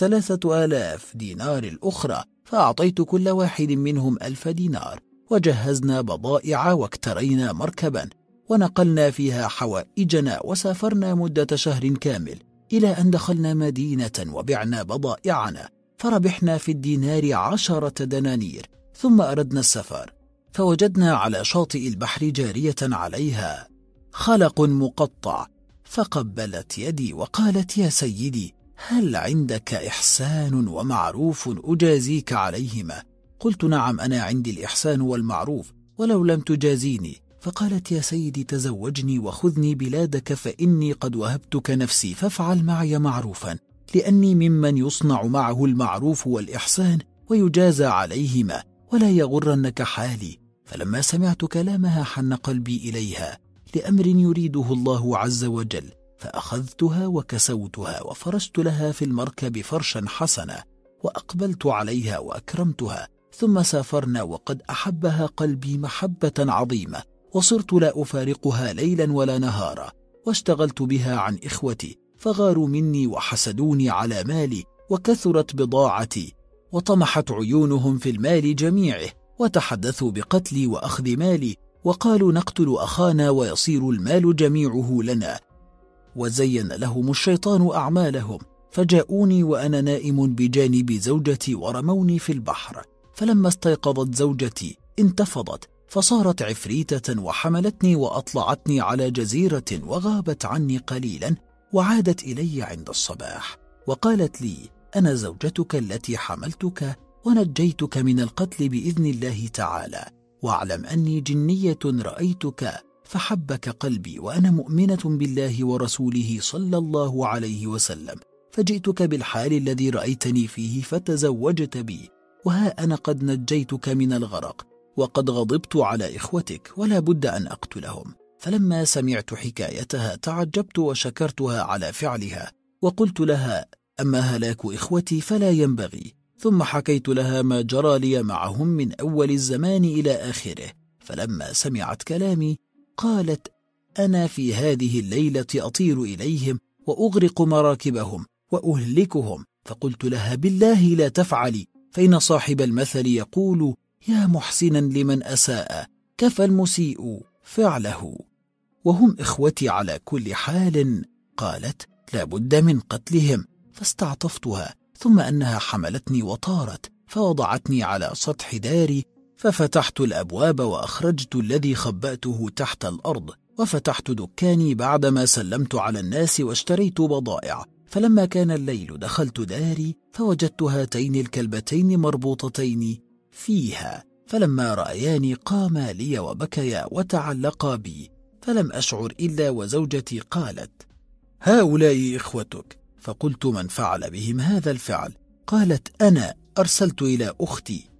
3000 دينار الأخرى فأعطيت كل واحد منهم 1000 دينار، وجهزنا بضائع واكترينا مركبا ونقلنا فيها حوائجنا، وسافرنا مدة شهر كامل، إلى أن دخلنا مدينة وبعنا بضائعنا، فربحنا في الدينار 10 دنانير. ثم أردنا السفر، فوجدنا على شاطئ البحر جارية عليها خلق مقطع، فقبلت يدي وقالت: يا سيدي، هل عندك إحسان ومعروف أجازيك عليهما؟ قلت: نعم، أنا عندي الإحسان والمعروف ولو لم تجازيني. فقالت: يا سيدي، تزوجني وخذني بلادك، فإني قد وهبتك نفسي، فافعل معي معروفا، لأني ممن يصنع معه المعروف والإحسان ويجازى عليهما، ولا يغرنك حالي. فلما سمعت كلامها حن قلبي إليها لأمر يريده الله عز وجل، فأخذتها وكسوتها وفرشت لها في المركب فرشا حسنا، وأقبلت عليها وأكرمتها، ثم سافرنا وقد أحبها قلبي محبة عظيمة، وصرت لا أفارقها ليلا ولا نهارا، واشتغلت بها عن إخوتي فغاروا مني وحسدوني على مالي، وكثرت بضاعتي، وطمحت عيونهم في المال جميعه، وتحدثوا بقتلي وأخذ مالي، وقالوا: نقتل أخانا ويصير المال جميعه لنا. وزين لهم الشيطان أعمالهم، فجاءوني وأنا نائم بجانب زوجتي ورموني في البحر. فلما استيقظت زوجتي انتفضت، فصارت عفريتة وحملتني وأطلعتني على جزيرة، وغابت عني قليلا، وعادت إلي عند الصباح، وقالت لي: أنا زوجتك التي حملتك ونجيتك من القتل بإذن الله تعالى، واعلم أني جنية رأيتك فحبك قلبي، وأنا مؤمنة بالله ورسوله صلى الله عليه وسلم، فجئتك بالحال الذي رأيتني فيه فتزوجت بي، وها أنا قد نجيتك من الغرق، وقد غضبت على إخوتك ولا بد أن أقتلهم. فلما سمعت حكايتها تعجبت وشكرتها على فعلها، وقلت لها: أما هلاك إخوتي فلا ينبغي. ثم حكيت لها ما جرى لي معهم من أول الزمان إلى آخره. فلما سمعت كلامي قالت: أنا في هذه الليلة أطير إليهم وأغرق مراكبهم وأهلكهم. فقلت لها: بالله لا تفعلي، فإن صاحب المثل يقول: يا محسنا لمن أساء كفى المسيء فعله، وهم إخوتي على كل حال. قالت: لا بد من قتلهم. فاستعطفتها، ثم أنها حملتني وطارت، فوضعتني على سطح داري، ففتحت الأبواب وأخرجت الذي خبأته تحت الأرض، وفتحت دكاني بعدما سلمت على الناس واشتريت بضائع. فلما كان الليل دخلت داري فوجدت هاتين الكلبتين مربوطتين فيها، فلما رأياني قاما لي وبكيا وتعلقا بي، فلم أشعر إلا وزوجتي قالت: هؤلاء إخوتك. فقلت: من فعل بهم هذا الفعل؟ قالت: أنا أرسلت إلى أختي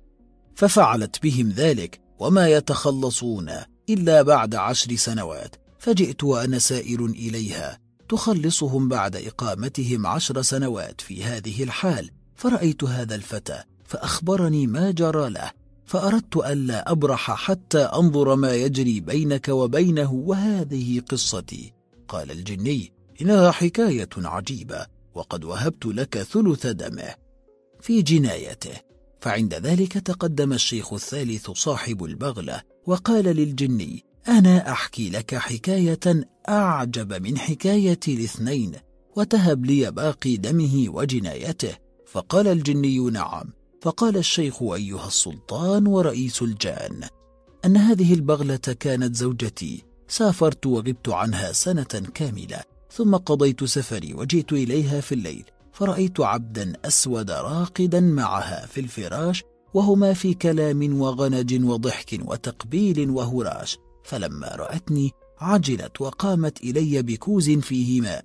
ففعلت بهم ذلك، وما يتخلصون إلا بعد 10 سنوات، فجئت وأنا سائر إليها تخلصهم بعد إقامتهم 10 سنوات في هذه الحال. فرأيت هذا الفتى فأخبرني ما جرى له، فأردت ألا أبرح حتى أنظر ما يجري بينك وبينه، وهذه قصتي. قال الجني: إنها حكاية عجيبة، وقد وهبت لك ثلث دمه في جنايته. فعند ذلك تقدم الشيخ الثالث صاحب البغلة وقال للجني: أنا أحكي لك حكاية أعجب من حكاية الاثنين، وتهب لي باقي دمه وجنايته. فقال الجني: نعم. فقال الشيخ: أيها السلطان ورئيس الجان، أن هذه البغلة كانت زوجتي، سافرت وغبت عنها 1 سنة كاملة، ثم قضيت سفري وجئت إليها في الليل، فرأيت عبدا أسود راقدا معها في الفراش، وهما في كلام وغنج وضحك وتقبيل وهراش. فلما رأتني عجلت وقامت إلي بكوز فيه ماء،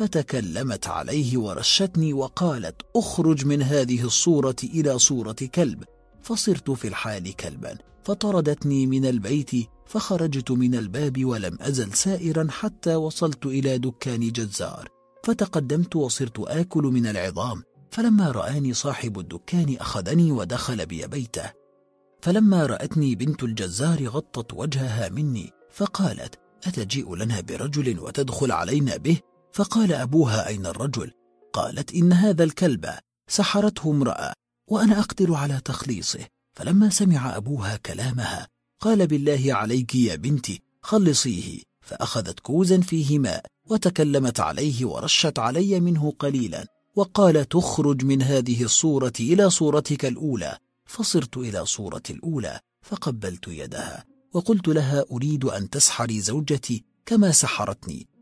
فتكلمت عليه ورشتني وقالت: اخرج من هذه الصورة إلى صورة كلب. فصرت في الحال كلبا، فطردتني من البيت، فخرجت من الباب ولم أزل سائرا حتى وصلت إلى دكان جزار، فتقدمت وصرت آكل من العظام. فلما رآني صاحب الدكان أخذني ودخل بي بيته. فلما رأتني بنت الجزار غطت وجهها مني، فقالت: أتجيء لنا برجل وتدخل علينا به؟ فقال أبوها: أين الرجل؟ قالت: إن هذا الكلب سحرته امرأة، وأنا أقدر على تخليصه. فلما سمع أبوها كلامها قال: بالله عليك يا بنتي خلصيه. فأخذت كوزا فيه ماء وتكلمت عليه ورشت علي منه قليلا، وقال: تخرج من هذه الصورة إلى صورتك الأولى. فصرت إلى صورة الأولى، فقبلت يدها وقلت لها: أريد أن تسحري زوجتي كما سحرتني.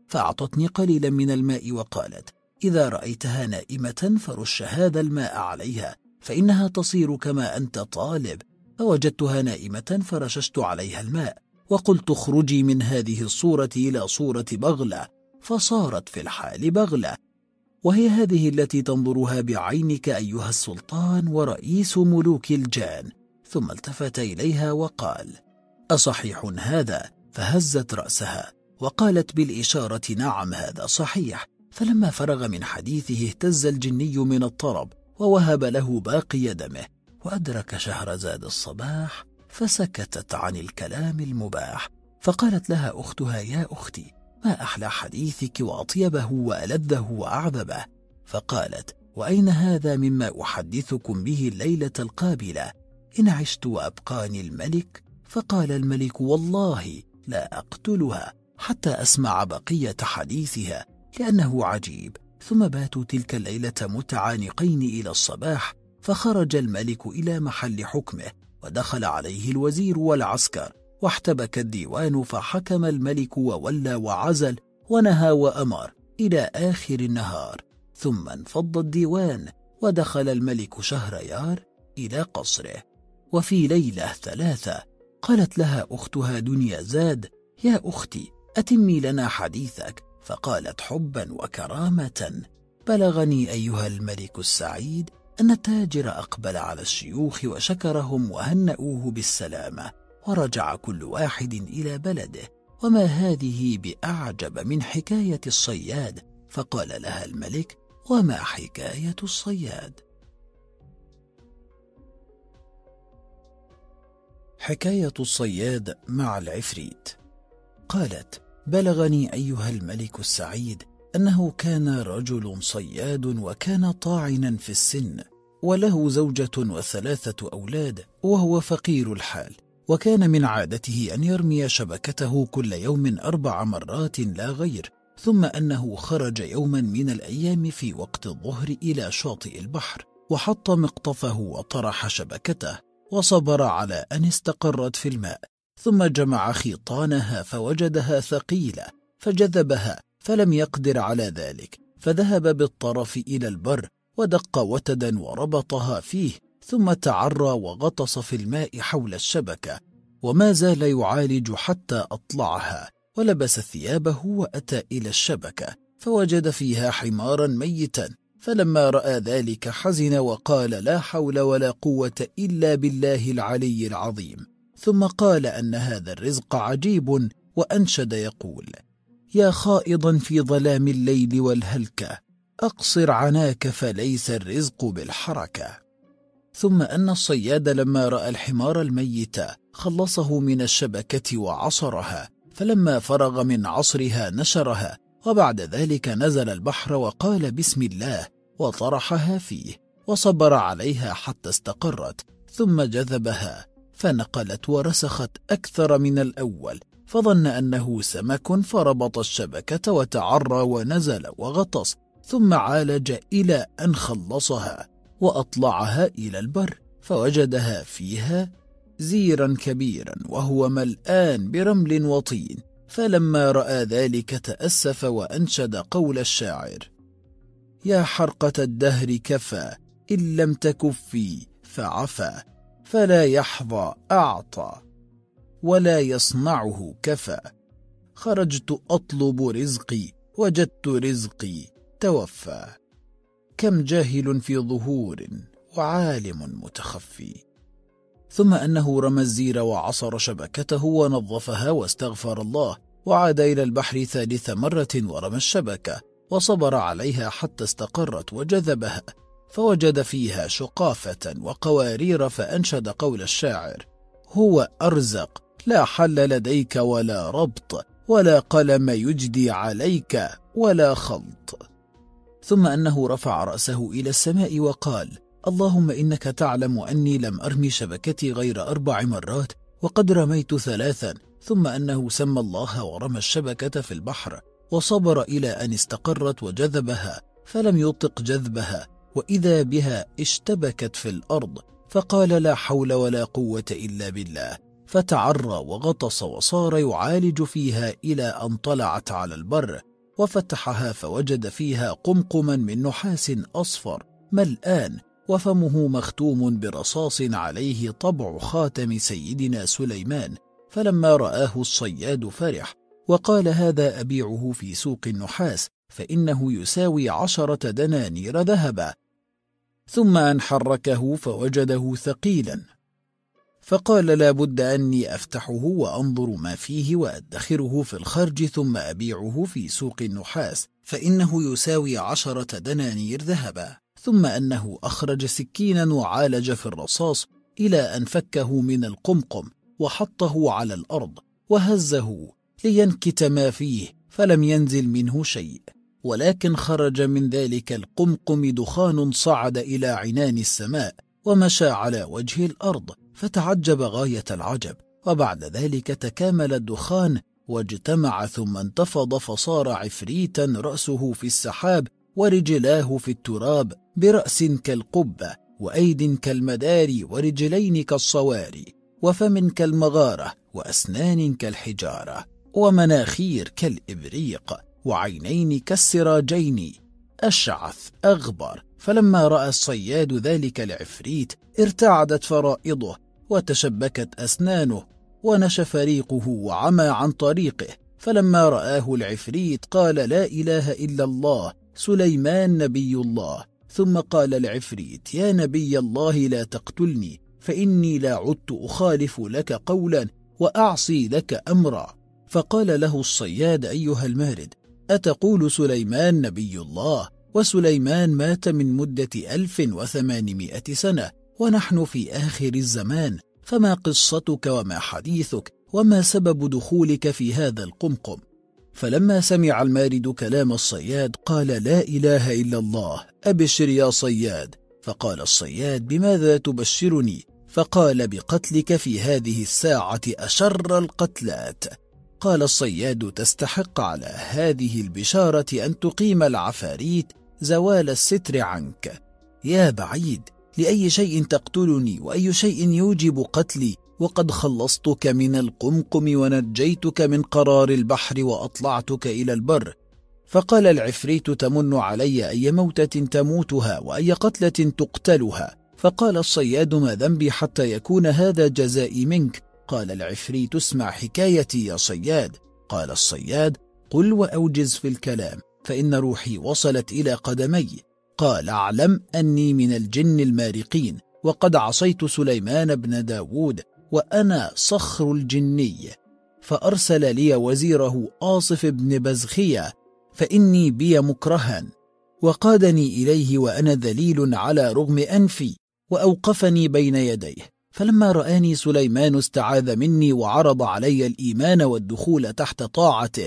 فأعطتني قليلا من الماء وقالت: إذا رأيتها نائمة فرش هذا الماء عليها فإنها تصير كما أنت طالب. فوجدتها نائمة فرششت عليها الماء وقلت: اخرجي من هذه الصورة إلى صورة بغلة، فصارت في الحال بغلة، وهي هذه التي تنظرها بعينك أيها السلطان ورئيس ملوك الجان. ثم التفت إليها وقال: أصحيح هذا؟ فهزت رأسها وقالت بالإشارة: نعم هذا صحيح. فلما فرغ من حديثه اهتز الجني من الطرب ووهب له باقي دمه، وأدرك شهرزاد الصباح فسكتت عن الكلام المباح. فقالت لها أختها: يا أختي، ما أحلى حديثك وأطيبه وألذه وأعذبه. فقالت: وأين هذا مما أحدثكم به الليلة القابلة؟ إن عشت وأبقاني الملك. فقال الملك: والله لا أقتلها حتى أسمع بقية حديثها لأنه عجيب. ثم باتوا تلك الليلة متعانقين إلى الصباح. فخرج الملك إلى محل حكمه ودخل عليه الوزير والعسكر واحتبك الديوان، فحكم الملك وولى وعزل ونهى وأمر إلى آخر النهار. ثم انفض الديوان ودخل الملك شهريار إلى قصره. وفي ليلة 3 قالت لها أختها دنيازاد: يا أختي، أتمي لنا حديثك. فقالت: حبا وكرامة، بلغني أيها الملك السعيد أن التاجر أقبل على الشيوخ وشكرهم وهنأوه بالسلامة، ورجع كل واحد إلى بلده، وما هذه بأعجب من حكاية الصياد. فقال لها الملك: وما حكاية الصياد؟ حكاية الصياد مع العفريت. قالت: بلغني أيها الملك السعيد أنه كان رجل صياد وكان طاعنا في السن، وله زوجة و3 أولاد، وهو فقير الحال، وكان من عادته أن يرمي شبكته كل يوم 4 مرات لا غير. ثم أنه خرج يوما من الأيام في وقت الظهر إلى شاطئ البحر، وحط مقطفه وطرح شبكته، وصبر على أن استقرت في الماء، ثم جمع خيطانها فوجدها ثقيلة فجذبها، فلم يقدر على ذلك، فذهب بالطرف إلى البر ودق وتدا وربطها فيه، ثم تعرى وغطس في الماء حول الشبكة، وما زال يعالج حتى أطلعها، ولبس ثيابه وأتى إلى الشبكة فوجد فيها حمارا ميتا. فلما رأى ذلك حزن وقال: لا حول ولا قوة إلا بالله العلي العظيم. ثم قال أن هذا الرزق عجيب، وأنشد يقول: يا خائضا في ظلام الليل والهلكة، أقصر عناك فليس الرزق بالحركة. ثم أن الصياد لما رأى الحمار الميت خلصه من الشبكة وعصرها، فلما فرغ من عصرها نشرها، وبعد ذلك نزل البحر وقال بسم الله وطرحها فيه، وصبر عليها حتى استقرت، ثم جذبها فنقلت ورسخت أكثر من الأول، فظن أنه سمك فربط الشبكة وتعرى ونزل وغطس، ثم عالج إلى أن خلصها وأطلعها إلى البر، فوجدها فيها زيرا كبيرا وهو ملآن برمل وطين. فلما رأى ذلك تأسف وأنشد قول الشاعر: يا حرقة الدهر كفى إن لم تكفي فعفى، فلا يحظى أعطى ولا يصنعه كفى، خرجت أطلب رزقي وجدت رزقي توفى، كم جاهل في ظهور وعالم متخفي. ثم أنه رمى الزير وعصر شبكته ونظفها واستغفر الله، وعاد إلى البحر 3 مرة ورمى الشبكة وصبر عليها حتى استقرت وجذبها، فوجد فيها شقافة وقوارير، فأنشد قول الشاعر: هو أرزق لا حل لديك ولا ربط، ولا قلم يجدي عليك ولا خلط. ثم أنه رفع رأسه إلى السماء وقال: اللهم إنك تعلم أني لم أرمي شبكتي غير 4 مرات وقد رميت 3. ثم أنه سمى الله ورمى الشبكة في البحر، وصبر إلى أن استقرت وجذبها، فلم يطق جذبها، وإذا بها اشتبكت في الأرض، فقال: لا حول ولا قوة إلا بالله، فتعرى وغطس وصار يعالج فيها إلى أن طلعت على البر، وفتحها فوجد فيها قمقما من نحاس أصفر ملآن، وفمه مختوم برصاص عليه طبع خاتم سيدنا سليمان. فلما رآه الصياد فرح وقال: هذا أبيعه في سوق النحاس، فإنه يساوي 10 دنانير ذهبا. ثم أن حركه فوجده ثقيلا، فقال: لا بد أني أفتحه وأنظر ما فيه وأدخره في الخرج ثم أبيعه في سوق النحاس، فإنه يساوي 10 دنانير ذهبا. ثم أنه أخرج سكينا وعالج في الرصاص إلى أن فكه من القمقم وحطه على الأرض وهزه لينكت ما فيه، فلم ينزل منه شيء، ولكن خرج من ذلك القمقم دخان صعد إلى عنان السماء ومشى على وجه الأرض، فتعجب غاية العجب. وبعد ذلك تكامل الدخان واجتمع ثم انتفض، فصار عفريتا رأسه في السحاب ورجلاه في التراب، برأس كالقبة وأيد كالمدار ورجلين كالصواري وفم كالمغارة وأسنان كالحجارة ومناخير كالإبريق وعينين كالسراجين، أشعث أغبر. فلما رأى الصياد ذلك العفريت ارتعدت فرائضه وتشبكت أسنانه ونشف ريقه وعمى عن طريقه. فلما رآه العفريت قال: لا إله إلا الله، سليمان نبي الله. ثم قال العفريت: يا نبي الله لا تقتلني، فإني لا عدت أخالف لك قولا وأعصي لك أمرا. فقال له الصياد: أيها المارد، أتقول سليمان نبي الله؟ وسليمان مات من مدة 1800 سنة، ونحن في آخر الزمان، فما قصتك وما حديثك وما سبب دخولك في هذا القمقم؟ فلما سمع المارد كلام الصياد قال: لا إله إلا الله، أبشر يا صياد. فقال الصياد: بماذا تبشرني؟ فقال: بقتلك في هذه الساعة أشر القتلات. قال الصياد: تستحق على هذه البشارة أن تقيم العفاريت زوال الستر عنك. يا بعيد، لأي شيء تقتلني وأي شيء يوجب قتلي، وقد خلصتك من القمقم ونجيتك من قرار البحر وأطلعتك إلى البر. فقال العفريت: تمن علي أي موتة تموتها وأي قتلة تقتلها. فقال الصياد: ما ذنبي حتى يكون هذا جزائي منك؟ قال العفريت: اسمع حكايتي يا صياد. قال الصياد: قل وأوجز في الكلام، فإن روحي وصلت إلى قدمي. قال: اعلم أني من الجن المارقين، وقد عصيت سليمان بن داود، وأنا صخر الجني، فأرسل لي وزيره آصف بن بزخية، فإني بي مكرها، وقادني إليه وأنا ذليل على رغم أنفي، وأوقفني بين يديه. فلما رآني سليمان استعاذ مني وعرض علي الإيمان والدخول تحت طاعته،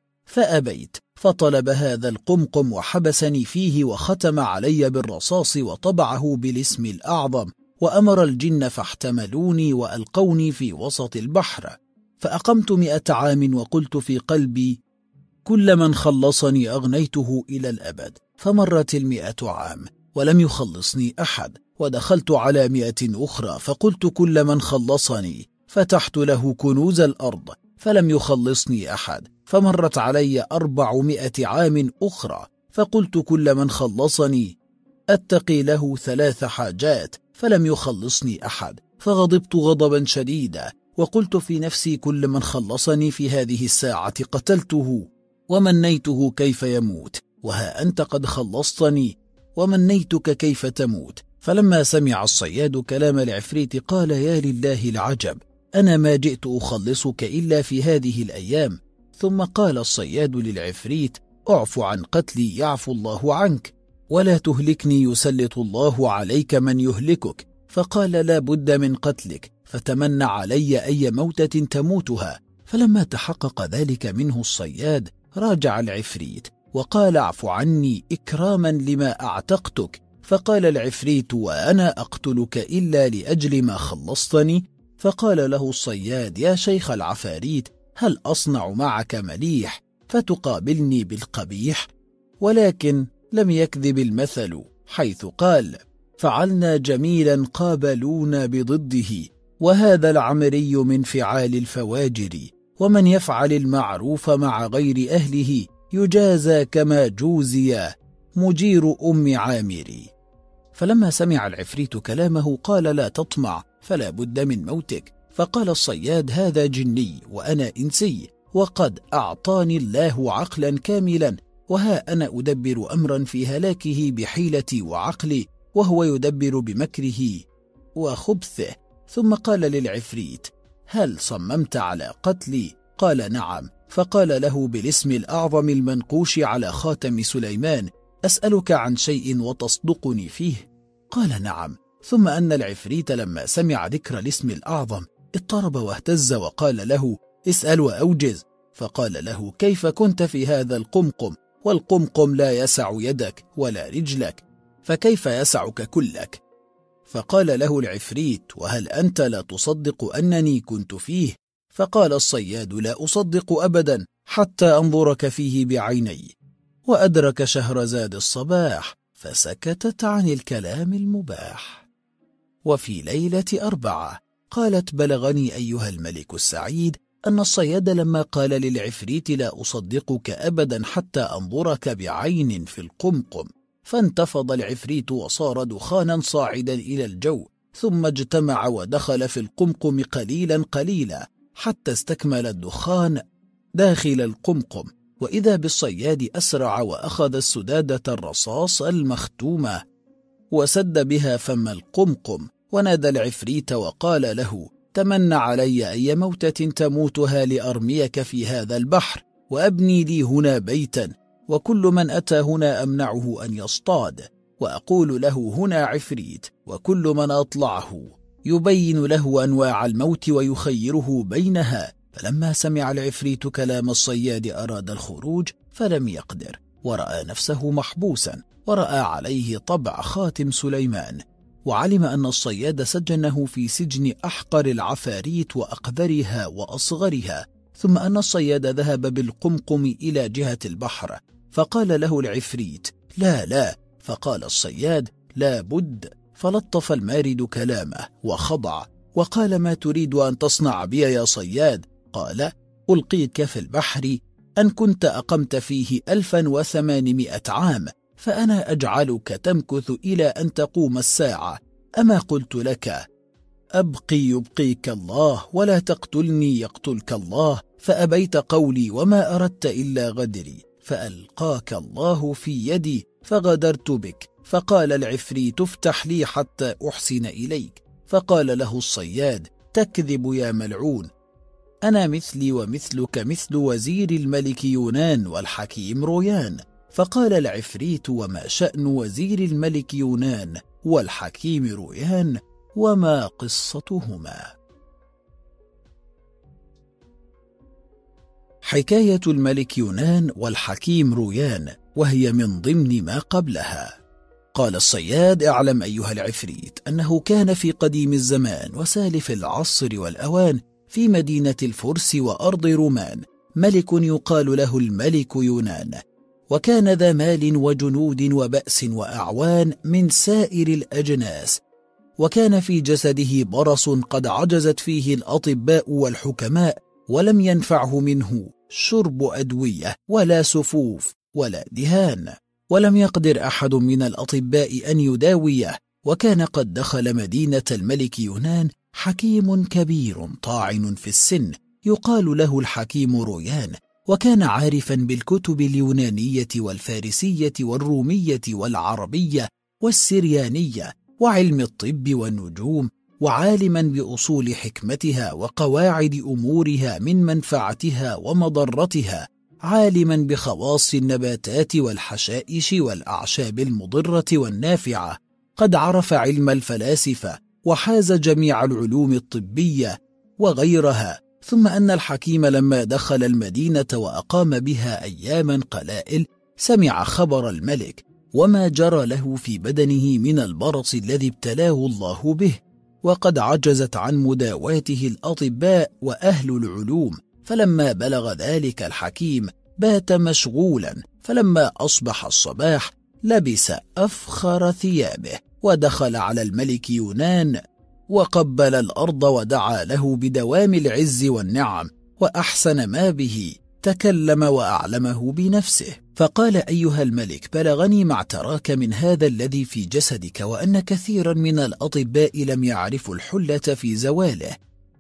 فأبيت، فطلب هذا القمقم وحبسني فيه، وختم علي بالرصاص وطبعه بالاسم الأعظم، وأمر الجن فاحتملوني وألقوني في وسط البحر. فأقمت 100 عام، وقلت في قلبي: كل من خلصني أغنيته إلى الأبد. فمرت 100 عام ولم يخلصني أحد، ودخلت على 100 أخرى، فقلت: كل من خلصني فتحت له كنوز الأرض، فلم يخلصني أحد. فمرت علي 400 عام أخرى، فقلت: كل من خلصني أتقي له 3 حاجات، فلم يخلصني أحد. فغضبت غضبا شديدا، وقلت في نفسي: كل من خلصني في هذه الساعة قتلته ومنيته كيف يموت، وها أنت قد خلصتني ومنيتك كيف تموت. فلما سمع الصياد كلام العفريت قال: يا لله العجب، أنا ما جئت أخلصك إلا في هذه الأيام. ثم قال الصياد للعفريت: اعف عن قتلي يعفو الله عنك، ولا تهلكني يسلط الله عليك من يهلكك. فقال: لا بد من قتلك، فتمنى علي أي موتة تموتها. فلما تحقق ذلك منه الصياد راجع العفريت وقال: اعف عني إكراما لما أعتقتك. فقال العفريت: وأنا أقتلك إلا لأجل ما خلصتني؟ فقال له الصياد: يا شيخ العفاريت، هل أصنع معك مليح فتقابلني بالقبيح؟ ولكن لم يكذب المثل حيث قال: فعلنا جميلا قابلونا بضده، وهذا العمري من فعال الفواجر، ومن يفعل المعروف مع غير أهله يجازى كما جوزي مجير أم عامري. فلما سمع العفريت كلامه قال: لا تطمع، فلا بد من موتك. فقال الصياد: هذا جني وأنا إنسي، وقد أعطاني الله عقلا كاملا، وها أنا أدبر أمرا في هلاكه بحيلتي وعقلي، وهو يدبر بمكره وخبثه. ثم قال للعفريت: هل صممت على قتلي؟ قال: نعم. فقال له بالاسم الأعظم المنقوش على خاتم سليمان: أسألك عن شيء وتصدقني فيه؟ قال: نعم. ثم أن العفريت لما سمع ذكر الاسم الأعظم اضطرب واهتز، وقال له: اسأل وأوجز. فقال له: كيف كنت في هذا القمقم؟ والقمقم لا يسع يدك ولا رجلك، فكيف يسعك كلك؟ فقال له العفريت: وهل أنت لا تصدق أنني كنت فيه؟ فقال الصياد: لا أصدق أبدا حتى أنظرك فيه بعيني. وأدرك شهرزاد الصباح، فسكتت عن الكلام المباح. وفي ليلة 4 قالت: بلغني أيها الملك السعيد أن الصياد لما قال للعفريت: لا أصدقك أبدا حتى أنظرك بعين في القمقم، فانتفض العفريت وصار دخانا صاعدا إلى الجو، ثم اجتمع ودخل في القمقم قليلا قليلا حتى استكمل الدخان داخل القمقم. وإذا بالصياد أسرع وأخذ السدادة الرصاص المختومة وسد بها فم القمقم، ونادى العفريت وقال له: تمنى علي أي موتة تموتها لأرميك في هذا البحر، وأبني لي هنا بيتا، وكل من أتى هنا أمنعه أن يصطاد، وأقول له: هنا عفريت، وكل من أطلعه يبين له أنواع الموت ويخيره بينها. فلما سمع العفريت كلام الصياد أراد الخروج فلم يقدر، ورأى نفسه محبوسا، ورأى عليه طبع خاتم سليمان، وعلم أن الصياد سجنه في سجن أحقر العفاريت وأقذرها وأصغرها. ثم أن الصياد ذهب بالقمقم إلى جهة البحر، فقال له العفريت: لا لا. فقال الصياد: لا بد. فلطف المارد كلامه وخضع، وقال: ما تريد أن تصنع بي يا صياد؟ قال: ألقيك في البحر أن كنت أقمت فيه 1800 عام، فأنا أجعلك تمكث إلى أن تقوم الساعة. أما قلت لك: أبقي يبقيك الله، ولا تقتلني يقتلك الله؟ فأبيت قولي، وما أردت إلا غدري، فألقاك الله في يدي فغدرت بك. فقال العفريت: افتح لي حتى أحسن إليك. فقال له الصياد: تكذب يا ملعون، أنا مثلي ومثلك مثل وزير الملك يونان والحكيم رويان. فقال العفريت: وما شأن وزير الملك يونان والحكيم رويان، وما قصتهما؟ حكاية الملك يونان والحكيم رويان، وهي من ضمن ما قبلها. قال الصياد: اعلم أيها العفريت أنه كان في قديم الزمان وسالف العصر والأوان في مدينة الفرس وأرض رومان ملك يقال له الملك يونان، وكان ذا مال وجنود وبأس وأعوان من سائر الأجناس، وكان في جسده برص قد عجزت فيه الأطباء والحكماء، ولم ينفعه منه شرب أدوية ولا سفوف ولا دهان، ولم يقدر أحد من الأطباء أن يداويه. وكان قد دخل مدينة الملك يونان حكيم كبير طاعن في السن يقال له الحكيم رويان، وكان عارفا بالكتب اليونانية والفارسية والرومية والعربية والسريانية وعلم الطب والنجوم، وعالما بأصول حكمتها وقواعد أمورها من منفعتها ومضرتها، عالما بخواص النباتات والحشائش والأعشاب المضرة والنافعة، قد عرف علم الفلاسفة وحاز جميع العلوم الطبية وغيرها. ثم أن الحكيم لما دخل المدينة وأقام بها أياما قلائل سمع خبر الملك وما جرى له في بدنه من البرص الذي ابتلاه الله به، وقد عجزت عن مداواته الأطباء وأهل العلوم. فلما بلغ ذلك الحكيم بات مشغولا، فلما أصبح الصباح لبس أفخر ثيابه ودخل على الملك يونان وقبل الأرض ودعا له بدوام العز والنعم وأحسن ما به، تكلم وأعلمه بنفسه فقال: أيها الملك، بلغني ما اعتراك من هذا الذي في جسدك، وأن كثيرا من الأطباء لم يعرفوا الحلة في زواله،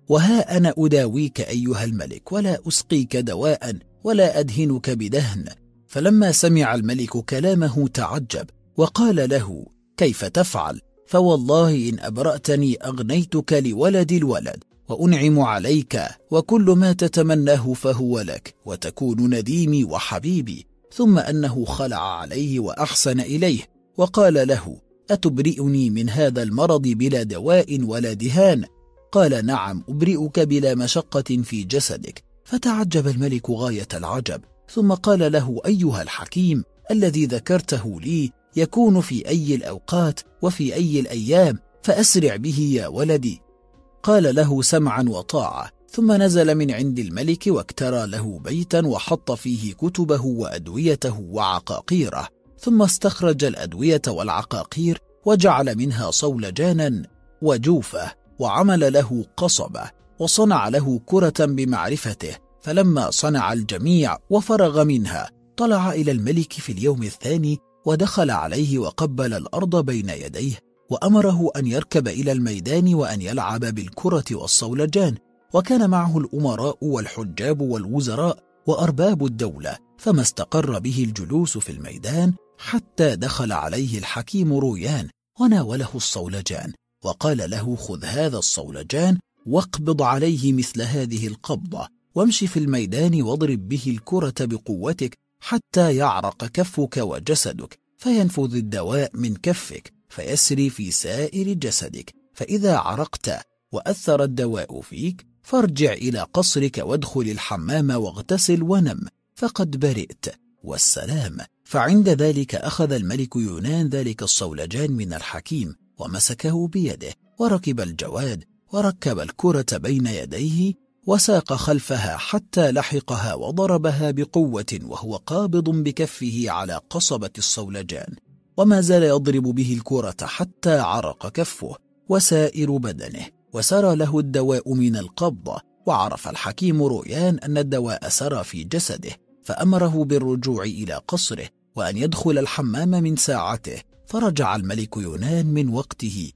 وها أنا أداويك أيها الملك، ولا أسقيك دواء ولا أدهنك بدهن. فلما سمع الملك كلامه تعجب وقال له: كيف تفعل؟ فوالله إن أبرأتني أغنيتك لولد الولد، وأنعم عليك، وكل ما تتمناه فهو لك، وتكون نديمي وحبيبي. ثم أنه خلع عليه وأحسن إليه وقال له: أتبرئني من هذا المرض بلا دواء ولا دهان؟ قال: نعم، أبرئك بلا مشقة في جسدك. فتعجب الملك غاية العجب، ثم قال له: أيها الحكيم، الذي ذكرته لي يكون في أي الأوقات وفي أي الأيام، فأسرع به يا ولدي. قال له: سمعا وطاعة. ثم نزل من عند الملك واكترى له بيتا وحط فيه كتبه وأدويته وعقاقيره، ثم استخرج الأدوية والعقاقير وجعل منها صولجانا وجوفة، وعمل له قصبة، وصنع له كرة بمعرفته. فلما صنع الجميع وفرغ منها طلع إلى الملك في اليوم الثاني ودخل عليه وقبل الأرض بين يديه، وأمره أن يركب إلى الميدان وأن يلعب بالكرة والصولجان. وكان معه الأمراء والحجاب والوزراء وأرباب الدولة، فما استقر به الجلوس في الميدان حتى دخل عليه الحكيم رويان وناوله الصولجان وقال له: خذ هذا الصولجان واقبض عليه مثل هذه القبضة، وامشي في الميدان واضرب به الكرة بقوتك حتى يعرق كفك وجسدك، فينفذ الدواء من كفك فيسري في سائر جسدك، فإذا عرقت وأثر الدواء فيك فارجع إلى قصرك وادخل الحمام واغتسل ونم، فقد برئت والسلام. فعند ذلك أخذ الملك يونان ذلك الصولجان من الحكيم ومسكه بيده، وركب الجواد وركب الكرة بين يديه وساق خلفها حتى لحقها وضربها بقوة وهو قابض بكفه على قصبة الصولجان، وما زال يضرب به الكرة حتى عرق كفه وسائر بدنه، وسرى له الدواء من القبضة. وعرف الحكيم رويان أن الدواء سرى في جسده، فأمره بالرجوع إلى قصره وأن يدخل الحمام من ساعته. فرجع الملك يونان من وقته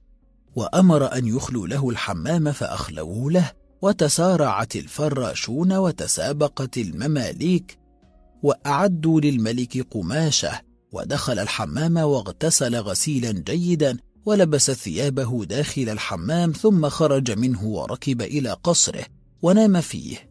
وأمر أن يخلوا له الحمام فأخلوه له، وتسارعت الفراشون وتسابقت المماليك وأعدوا للملك قماشه، ودخل الحمام واغتسل غسيلا جيدا ولبس ثيابه داخل الحمام، ثم خرج منه وركب إلى قصره ونام فيه.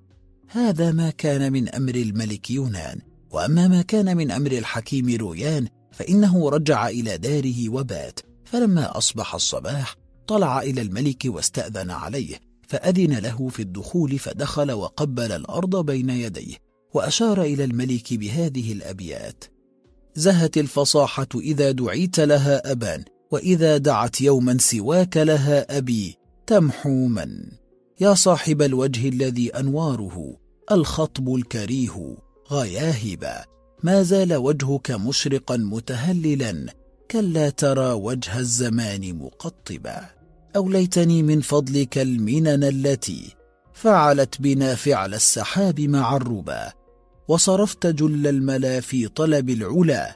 هذا ما كان من أمر الملك يونان. وأما ما كان من أمر الحكيم رويان فإنه رجع إلى داره وبات، فلما أصبح الصباح طلع إلى الملك واستأذن عليه، فأذن له في الدخول، فدخل وقبل الأرض بين يديه وأشار إلى الملك بهذه الأبيات: زهت الفصاحة إذا دعيت لها أبان، وإذا دعت يوما سواك لها أبي تمحو من. يا صاحب الوجه الذي أنواره الخطب الكريه غياهبا، ما زال وجهك مشرقا متهللا، كلا ترى وجه الزمان مقطبا. أوليتني من فضلك المنن التي فعلت بنا فعل السحاب مع الربا، وصرفت جل الملا في طلب العلا،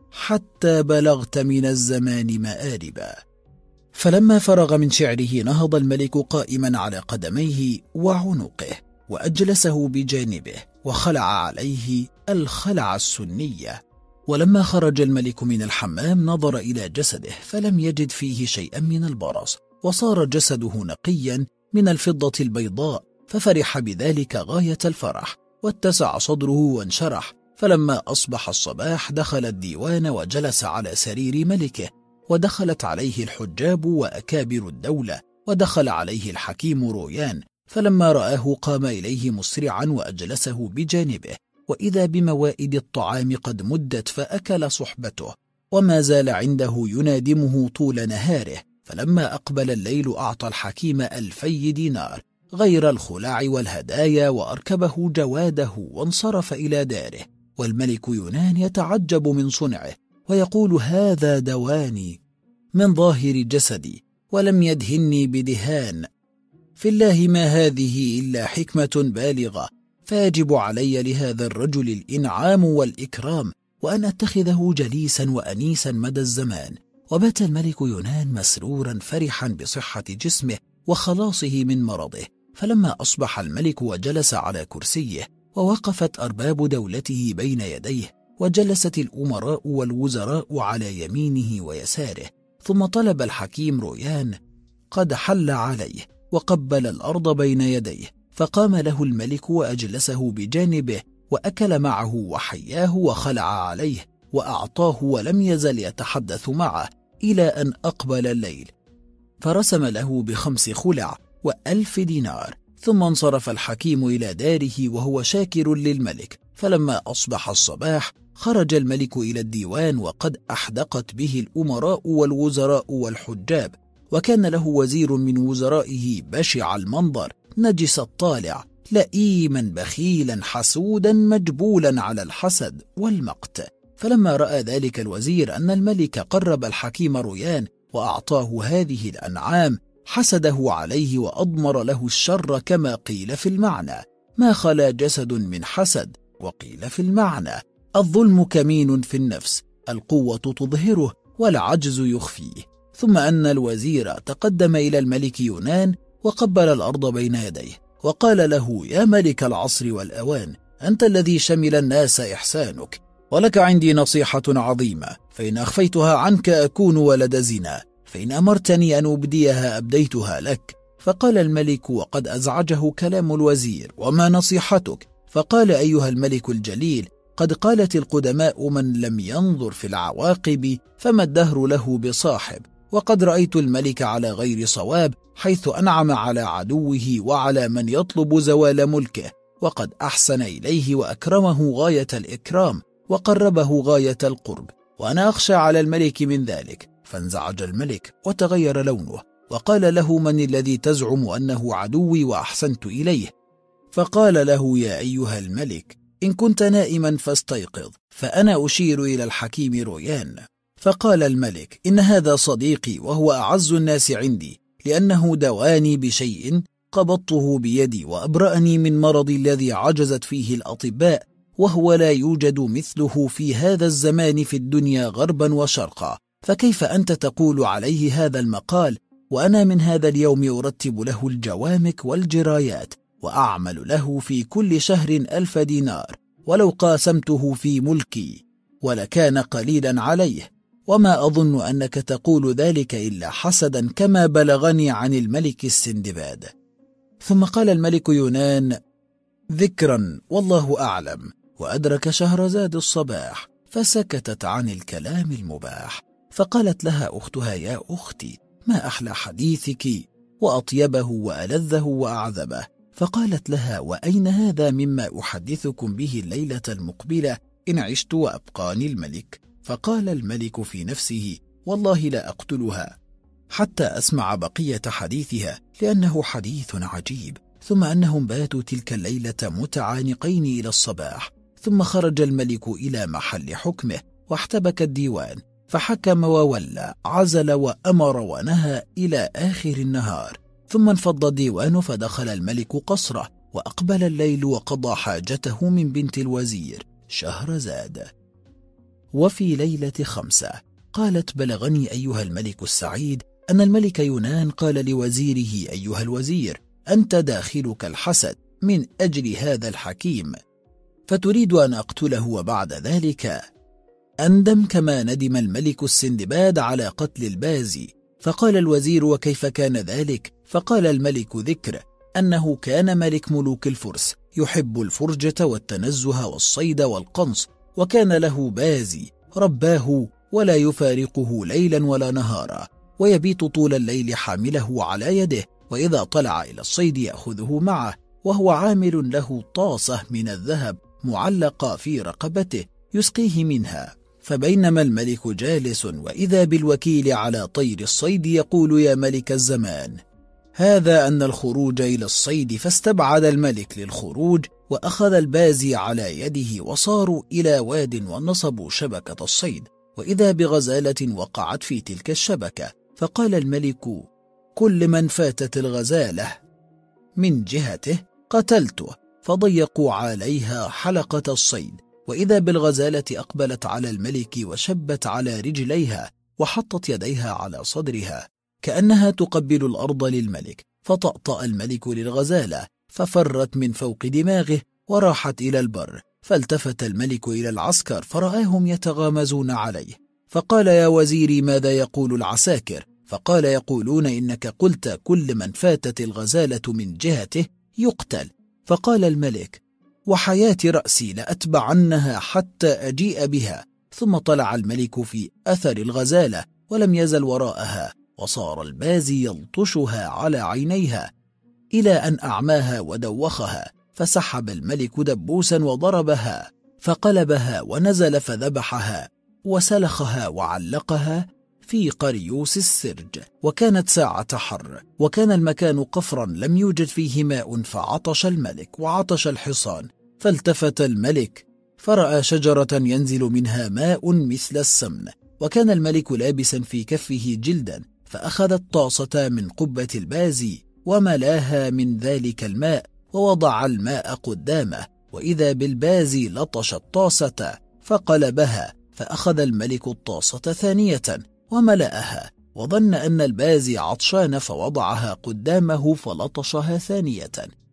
حتى بلغت من الزمان مآربا. فلما فرغ من شعره نهض الملك قائما على قدميه وعنقه، وأجلسه بجانبه وخلع عليه الخلع السنية. ولما خرج الملك من الحمام نظر إلى جسده فلم يجد فيه شيئا من البرص، وصار جسده نقيا من الفضة البيضاء، ففرح بذلك غاية الفرح، واتسع صدره وانشرح. فلما أصبح الصباح دخل الديوان وجلس على سرير ملكه، ودخلت عليه الحجاب وأكابر الدولة، ودخل عليه الحكيم رويان، فلما رآه قام إليه مسرعا وأجلسه بجانبه، وإذا بموائد الطعام قد مدت فأكل صحبته، وما زال عنده ينادمه طول نهاره. فلما أقبل الليل أعطى الحكيم 2000 دينار غير الخلاع والهدايا، وأركبه جواده وانصرف إلى داره. والملك يونان يتعجب من صنعه ويقول: هذا دواني من ظاهر جسدي ولم يدهني بدهان، في الله ما هذه إلا حكمة بالغة، فيجب علي لهذا الرجل الإنعام والإكرام، وأن أتخذه جليسا وأنيسا مدى الزمان. وبات الملك يونان مسرورا فرحا بصحة جسمه وخلاصه من مرضه. فلما أصبح الملك وجلس على كرسيه، ووقفت أرباب دولته بين يديه، وجلست الأمراء والوزراء على يمينه ويساره، ثم طلب الحكيم رويان قد حل عليه وقبل الأرض بين يديه، فقام له الملك وأجلسه بجانبه وأكل معه وحياه وخلع عليه وأعطاه، ولم يزل يتحدث معه إلى أن أقبل الليل، فرسم له ب5 خلع و1000 دينار. ثم انصرف الحكيم إلى داره وهو شاكر للملك. فلما أصبح الصباح خرج الملك إلى الديوان، وقد أحدقت به الأمراء والوزراء والحجاب، وكان له وزير من وزرائه بشع المنظر نجس الطالع لئيما بخيلا حسودا مجبولا على الحسد والمقت. فلما رأى ذلك الوزير أن الملك قرب الحكيم رويان وأعطاه هذه الأنعام، حسده عليه وأضمر له الشر، كما قيل في المعنى: ما خلا جسد من حسد. وقيل في المعنى: الظلم كمين في النفس، القوة تظهره والعجز يخفيه. ثم أن الوزير تقدم إلى الملك يونان وقبل الأرض بين يديه، وقال له: يا ملك العصر والأوان، أنت الذي شمل الناس إحسانك، ولك عندي نصيحة عظيمة، فإن أخفيتها عنك أكون ولد زنا، فإن أمرتني أن أبديها أبديتها لك. فقال الملك وقد أزعجه كلام الوزير: وما نصيحتك؟ فقال: أيها الملك الجليل، قد قالت القدماء: من لم ينظر في العواقب فما الدهر له بصاحب. وقد رأيت الملك على غير صواب، حيث أنعم على عدوه وعلى من يطلب زوال ملكه، وقد أحسن إليه وأكرمه غاية الإكرام وقربه غاية القرب، وأنا أخشى على الملك من ذلك. فانزعج الملك وتغير لونه، وقال له: من الذي تزعم أنه عدوي وأحسنت إليه؟ فقال له: يا أيها الملك، إن كنت نائما فاستيقظ، فأنا أشير إلى الحكيم رويان. فقال الملك: إن هذا صديقي، وهو أعز الناس عندي، لأنه دواني بشيء قبضته بيدي وأبرأني من مرضي الذي عجزت فيه الأطباء، وهو لا يوجد مثله في هذا الزمان في الدنيا غربا وشرقا. فكيف أنت تقول عليه هذا المقال، وأنا من هذا اليوم أرتب له الجوامك والجرايات، وأعمل له في كل شهر 1000 دينار، ولو قاسمته في ملكي ولكان قليلا عليه، وما أظن أنك تقول ذلك إلا حسدا، كما بلغني عن الملك السندباد. ثم قال الملك يونان: ذكرا والله أعلم. وأدرك شهرزاد الصباح، فسكتت عن الكلام المباح. فقالت لها أختها: يا أختي، ما أحلى حديثك وأطيبه وألذه وأعذبه. فقالت لها: وأين هذا مما أحدثكم به الليلة المقبلة إن عشت وأبقاني الملك؟ فقال الملك في نفسه: والله لا أقتلها حتى أسمع بقية حديثها، لأنه حديث عجيب. ثم أنهم باتوا تلك الليلة متعانقين إلى الصباح. ثم خرج الملك إلى محل حكمه واحتبك الديوان، فحكم وولى، عزل وأمر ونهى إلى آخر النهار. ثم انفض الديوان، فدخل الملك قصره، وأقبل الليل وقضى حاجته من بنت الوزير شهرزاد. وفي ليلة 5 قالت: بلغني أيها الملك السعيد أن الملك يونان قال لوزيره: أيها الوزير، أنت داخلك الحسد من أجل هذا الحكيم، فتريد أن أقتله، وبعد ذلك أندم كما ندم الملك السندباد على قتل البازي. فقال الوزير: وكيف كان ذلك؟ فقال الملك: ذكر أنه كان ملك ملوك الفرس، يحب الفرجة والتنزه والصيد والقنص، وكان له بازي رباه ولا يفارقه ليلا ولا نهارا، ويبيت طول الليل حامله على يده، وإذا طلع إلى الصيد يأخذه معه، وهو عامل له طاسة من الذهب معلقة في رقبته يسقيه منها. فبينما الملك جالس، وإذا بالوكيل على طير الصيد يقول: يا ملك الزمان، هذا أن الخروج إلى الصيد. فاستبعد الملك للخروج، وأخذ البازي على يده، وصاروا إلى واد ونصبوا شبكة الصيد، وإذا بغزالة وقعت في تلك الشبكة. فقال الملك: كل من فاتت الغزالة من جهته قتلته. فضيقوا عليها حلقة الصيد، وإذا بالغزالة أقبلت على الملك وشبت على رجليها وحطت يديها على صدرها كأنها تقبل الأرض للملك، فطأطأ الملك للغزالة ففرت من فوق دماغه وراحت إلى البر. فالتفت الملك إلى العسكر فرآهم يتغامزون عليه، فقال: يا وزيري، ماذا يقول العساكر؟ فقال: يقولون إنك قلت كل من فاتت الغزالة من جهته يقتل. فقال الملك: وحياة رأسي لأتبعنها حتى أجيء بها. ثم طلع الملك في أثر الغزالة ولم يزل وراءها، وصار البازي يلطشها على عينيها إلى أن أعماها ودوخها، فسحب الملك دبوسا وضربها فقلبها ونزل فذبحها وسلخها وعلقها في قريوس السرج. وكانت ساعة حر، وكان المكان قفرا لم يوجد فيه ماء، فعطش الملك وعطش الحصان. فالتفت الملك فرأى شجرة ينزل منها ماء مثل السمن، وكان الملك لابسا في كفه جلدا، فأخذ الطاسة من قبة البازي وملاها من ذلك الماء ووضع الماء قدامه، وإذا بالبازي لطش الطاسة فقلبها، فأخذ الملك الطاسة ثانية وملأها، وظن أن البازي عطشان فوضعها قدامه فلطشها ثانية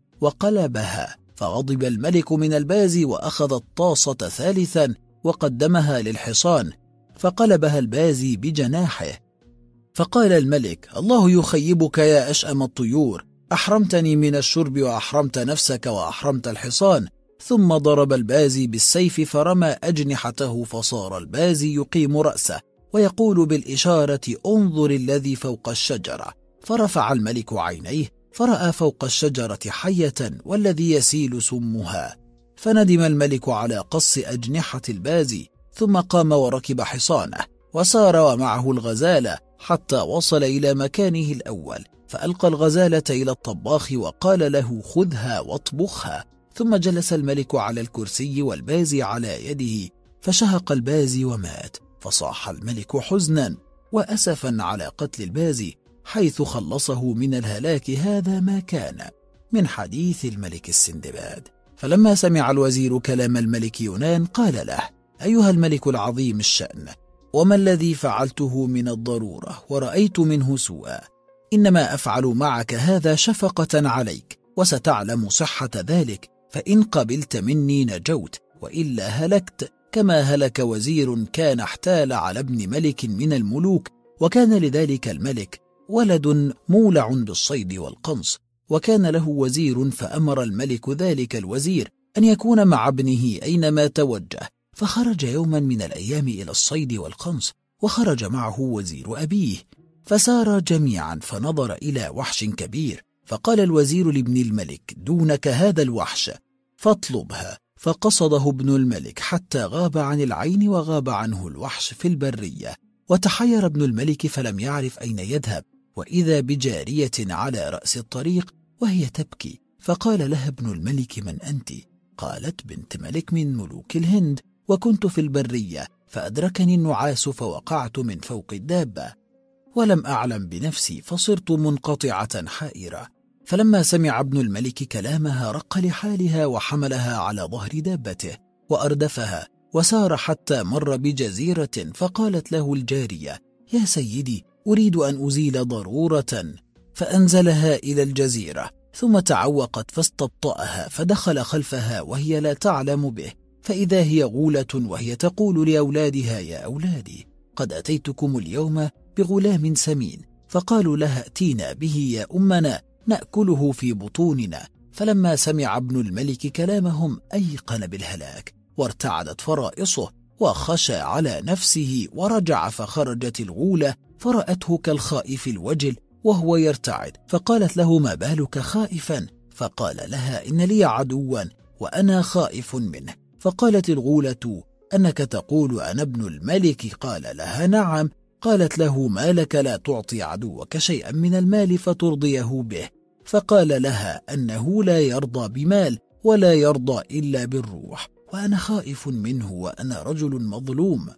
وقلبها، فغضب الملك من البازي وأخذ الطاسة ثالثا وقدمها للحصان فقلبها البازي بجناحه. فقال الملك: الله يخيبك يا أشأم الطيور، أحرمتني من الشرب وأحرمت نفسك وأحرمت الحصان. ثم ضرب البازي بالسيف فرمى أجنحته، فصار البازي يقيم رأسه ويقول بالإشارة: انظر الذي فوق الشجرة. فرفع الملك عينيه فرأى فوق الشجرة حية والذي يسيل سمها، فندم الملك على قص أجنحة البازي، ثم قام وركب حصانه وسار ومعه الغزالة حتى وصل إلى مكانه الأول، فألقى الغزالة إلى الطباخ وقال له: خذها واطبخها. ثم جلس الملك على الكرسي والبازي على يده، فشهق البازي ومات. فصاح الملك حزنا وأسفا على قتل البازي حيث خلصه من الهلاك. هذا ما كان من حديث الملك السندباد. فلما سمع الوزير كلام الملك يونان قال له: أيها الملك العظيم الشأن، وما الذي فعلته من الضرورة ورأيت منه سوءا؟ إنما أفعل معك هذا شفقة عليك، وستعلم صحة ذلك، فإن قبلت مني نجوت، وإلا هلكت، كما هلك وزير كان احتال على ابن ملك من الملوك، وكان لذلك الملك ولد مولع بالصيد والقنص، وكان له وزير، فأمر الملك ذلك الوزير أن يكون مع ابنه أينما توجه، فخرج يوما من الأيام إلى الصيد والقنص، وخرج معه وزير أبيه، فسار جميعا فنظر إلى وحش كبير، فقال الوزير لابن الملك: دونك هذا الوحش فاطلبها. فقصده ابن الملك حتى غاب عن العين وغاب عنه الوحش في البرية، وتحير ابن الملك فلم يعرف أين يذهب، وإذا بجارية على رأس الطريق وهي تبكي، فقال لها ابن الملك: من أنت؟ قالت: بنت ملك من ملوك الهند، وكنت في البرية فأدركني النعاس فوقعت من فوق الدابة، ولم أعلم بنفسي فصرت منقطعة حائرة. فلما سمع ابن الملك كلامها رق لحالها وحملها على ظهر دابته وأردفها، وسار حتى مر بجزيرة، فقالت له الجارية: يا سيدي، أريد أن أزيل ضرورة، فأنزلها إلى الجزيرة، ثم تعوقت فاستبطأها، فدخل خلفها وهي لا تعلم به، فإذا هي غولة وهي تقول لأولادها: يا أولادي، قد أتيتكم اليوم بغلام سمين. فقالوا لها: ائتينا به يا أمنا نأكله في بطوننا. فلما سمع ابن الملك كلامهم أيقن بالهلاك، وارتعدت فرائصه وخشى على نفسه، ورجع فخرجت الغولة فرأته كالخائف الوجل وهو يرتعد، فقالت له: ما بالك خائفا؟ فقال لها: إن لي عدوا وأنا خائف منه. فقالت الغولة: أنك تقول أنا ابن الملك؟ قال لها: نعم. قالت له: ما لك لا تعطي عدوك شيئا من المال فترضيه به؟ فقال لها أنه لا يرضى بمال ولا يرضى إلا بالروح، وأنا خائف منه وأنا رجل مظلوم.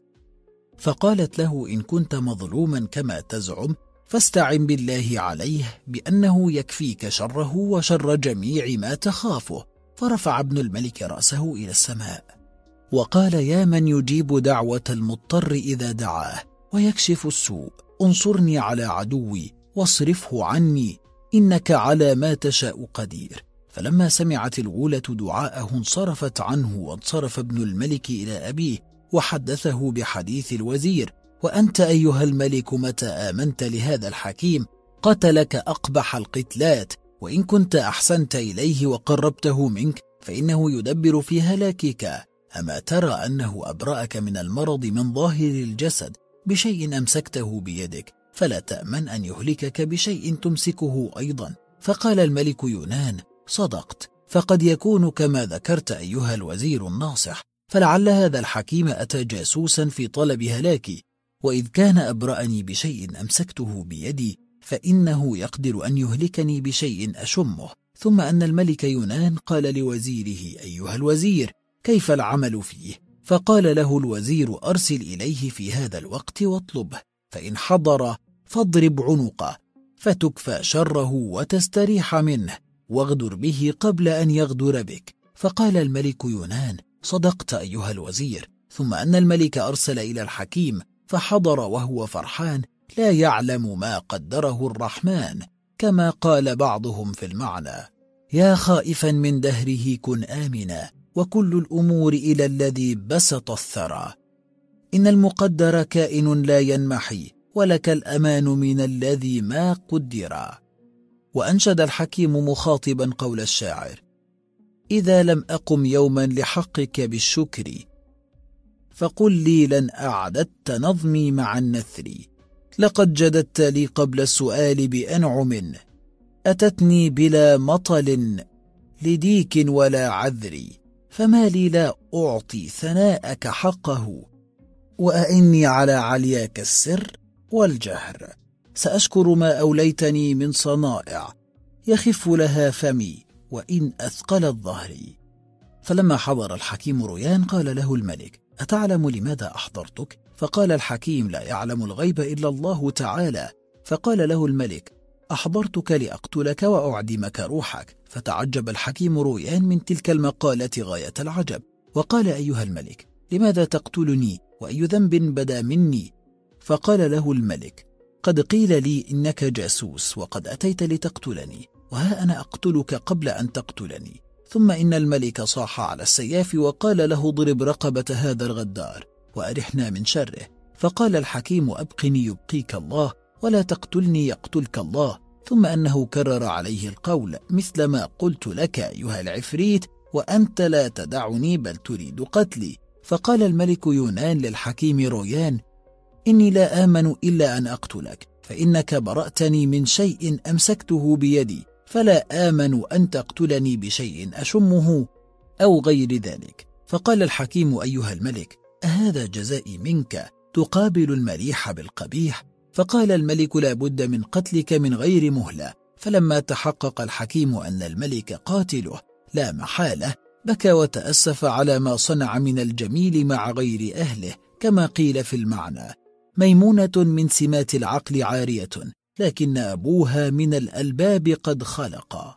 فقالت له: إن كنت مظلوما كما تزعم فاستعن بالله عليه بأنه يكفيك شره وشر جميع ما تخافه. فرفع ابن الملك رأسه إلى السماء وقال: يا من يجيب دعوة المضطر إذا دعاه ويكشف السوء، انصرني على عدوي واصرفه عني، إنك على ما تشاء قدير. فلما سمعت الغولة دعاءه انصرفت عنه، وانصرف ابن الملك إلى أبيه وحدثه بحديث الوزير: وأنت أيها الملك متى آمنت لهذا الحكيم قتلك أقبح القتلات، وإن كنت أحسنت إليه وقربته منك فإنه يدبر في هلاكك. أما ترى أنه أبرأك من المرض من ظاهر الجسد بشيء أمسكته بيدك، فلا تأمن أن يهلكك بشيء تمسكه أيضا. فقال الملك يونان: صدقت، فقد يكون كما ذكرت أيها الوزير الناصح، فلعل هذا الحكيم أتى جاسوسا في طلب هلاكي، وإذ كان أبرأني بشيء أمسكته بيدي فإنه يقدر أن يهلكني بشيء أشمه. ثم أن الملك يونان قال لوزيره: أيها الوزير، كيف العمل فيه؟ فقال له الوزير: أرسل إليه في هذا الوقت واطلبه، فإن حضر فاضرب عنقه فتكفى شره وتستريح منه، واغدر به قبل أن يغدر بك. فقال الملك يونان: صدقت أيها الوزير. ثم أن الملك أرسل إلى الحكيم فحضر وهو فرحان لا يعلم ما قدره الرحمن، كما قال بعضهم في المعنى: يا خائفا من دهره كن آمنا، وكل الأمور إلى الذي بسط الثرى، إن المقدر كائن لا ينمحي، ولك الأمان من الذي ما قدر. وأنشد الحكيم مخاطبا قول الشاعر: إذا لم أقم يوما لحقك بالشكر، فقل لي لن أعددت نظمي مع النثر، لقد جددت لي قبل السؤال بأنعم، أتتني بلا مطل لديك ولا عذر، فما لي لا أعطي ثناءك حقه، وأئني على علياك السر والجهر، سأشكر ما أوليتني من صنائع، يخف لها فمي وإن أثقلت ظهري. فلما حضر الحكيم رويان قال له الملك: أتعلم لماذا أحضرتك؟ فقال الحكيم: لا يعلم الغيب إلا الله تعالى. فقال له الملك: أحضرتك لأقتلك وأعدمك روحك. فتعجب الحكيم رويان من تلك المقالة غاية العجب، وقال: أيها الملك، لماذا تقتلني وأي ذنب بدا مني؟ فقال له الملك: قد قيل لي إنك جاسوس وقد أتيت لتقتلني، وها أنا أقتلك قبل أن تقتلني. ثم إن الملك صاح على السياف وقال له: ضرب رقبة هذا الغدار وأرحنا من شره. فقال الحكيم: أبقني يبقيك الله، ولا تقتلني يقتلك الله. ثم أنه كرر عليه القول مثل ما قلت لك أيها العفريت، وأنت لا تدعني بل تريد قتلي. فقال الملك يونان للحكيم رويان: إني لا آمن إلا أن أقتلك، فإنك برأتني من شيء أمسكته بيدي، فلا آمن أن تقتلني بشيء أشمه أو غير ذلك. فقال الحكيم: أيها الملك، أهذا جزائي منك تقابل المليح بالقبيح؟ فقال الملك: لا بد من قتلك من غير مهلة. فلما تحقق الحكيم أن الملك قاتله لا محالة، بكى وتأسف على ما صنع من الجميل مع غير أهله، كما قيل في المعنى: ميمونة من سمات العقل عارية، لكن أبوها من الألباب قد خلق.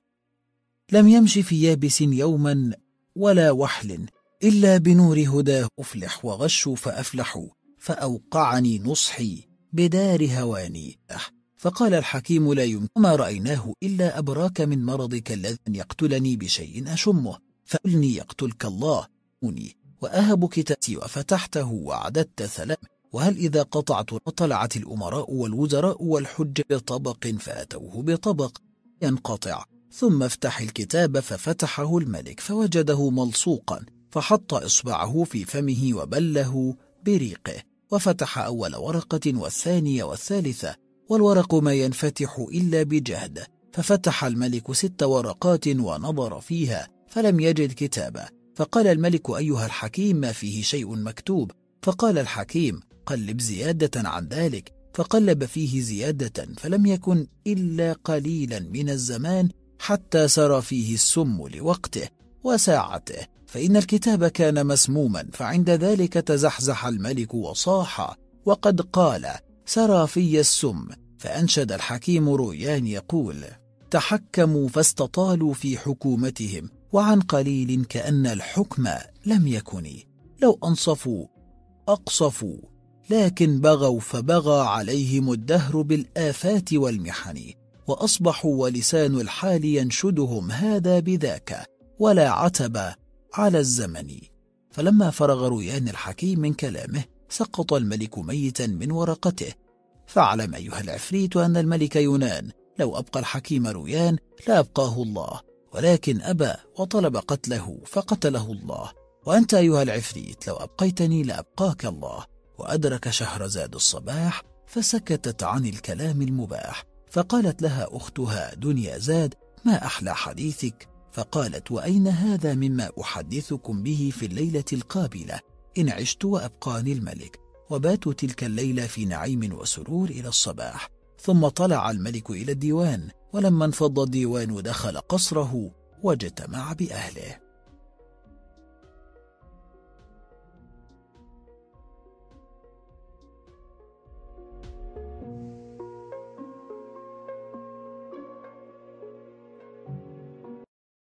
لم يمش في يابس يوما ولا وحل، إلا بنور هداه أفلح، وغشوا فأفلحوا، فأوقعني نصحي بدار هواني. فقال الحكيم: لا يمكن، ما رأيناه إلا أبراك من مرضك الذي يقتلني بشيء أشمه، فقلني يقتلك الله وأهبك تأتي، وفتحته وعددت ثلاث، وهل إذا قطعت وطلعت الأمراء والوزراء والحج بطبق فأتوه بطبق ينقطع، ثم افتح الكتاب. ففتحه الملك فوجده ملصوقا، فحط إصبعه في فمه وبله بريقه، وفتح أول ورقة والثانية والثالثة، والورق ما ينفتح إلا بجهد. ففتح الملك 6 ورقات ونظر فيها فلم يجد كتابا. فقال الملك: أيها الحكيم، ما فيه شيء مكتوب؟ فقال الحكيم: قلب زيادة عن ذلك. فقلب فيه زيادة فلم يكن إلا قليلا من الزمان حتى سرى فيه السم لوقته وساعته، فإن الكتاب كان مسموما. فعند ذلك تزحزح الملك وصاح: وقد قال سرى في السم. فأنشد الحكيم رويان يقول: تحكموا فاستطالوا في حكومتهم، وعن قليل كأن الحكم لم يكن، لو أنصفوا أقصفوا، لكن بغوا فبغى عليهم الدهر بالآفات والمحن، وأصبحوا ولسان الحال ينشدهم هذا بذاك، ولا عتب على الزمن. فلما فرغ رويان الحكيم من كلامه سقط الملك ميتا من ورقته. فاعلم أيها العفريت أن الملك يونان لو أبقى الحكيم رويان لأبقاه الله، ولكن أبى وطلب قتله فقتله الله. وأنت أيها العفريت لو أبقيتني لأبقاك الله. وأدرك شهرزاد الصباح فسكتت عن الكلام المباح. فقالت لها أختها دنيا زاد: ما أحلى حديثك. فقالت: وأين هذا مما أحدثكم به في الليلة القابلة إن عشت وأبقاني الملك. وباتوا تلك الليلة في نعيم وسرور إلى الصباح. ثم طلع الملك إلى الديوان، ولما انفض الديوان دخل قصره واجتمع بأهله.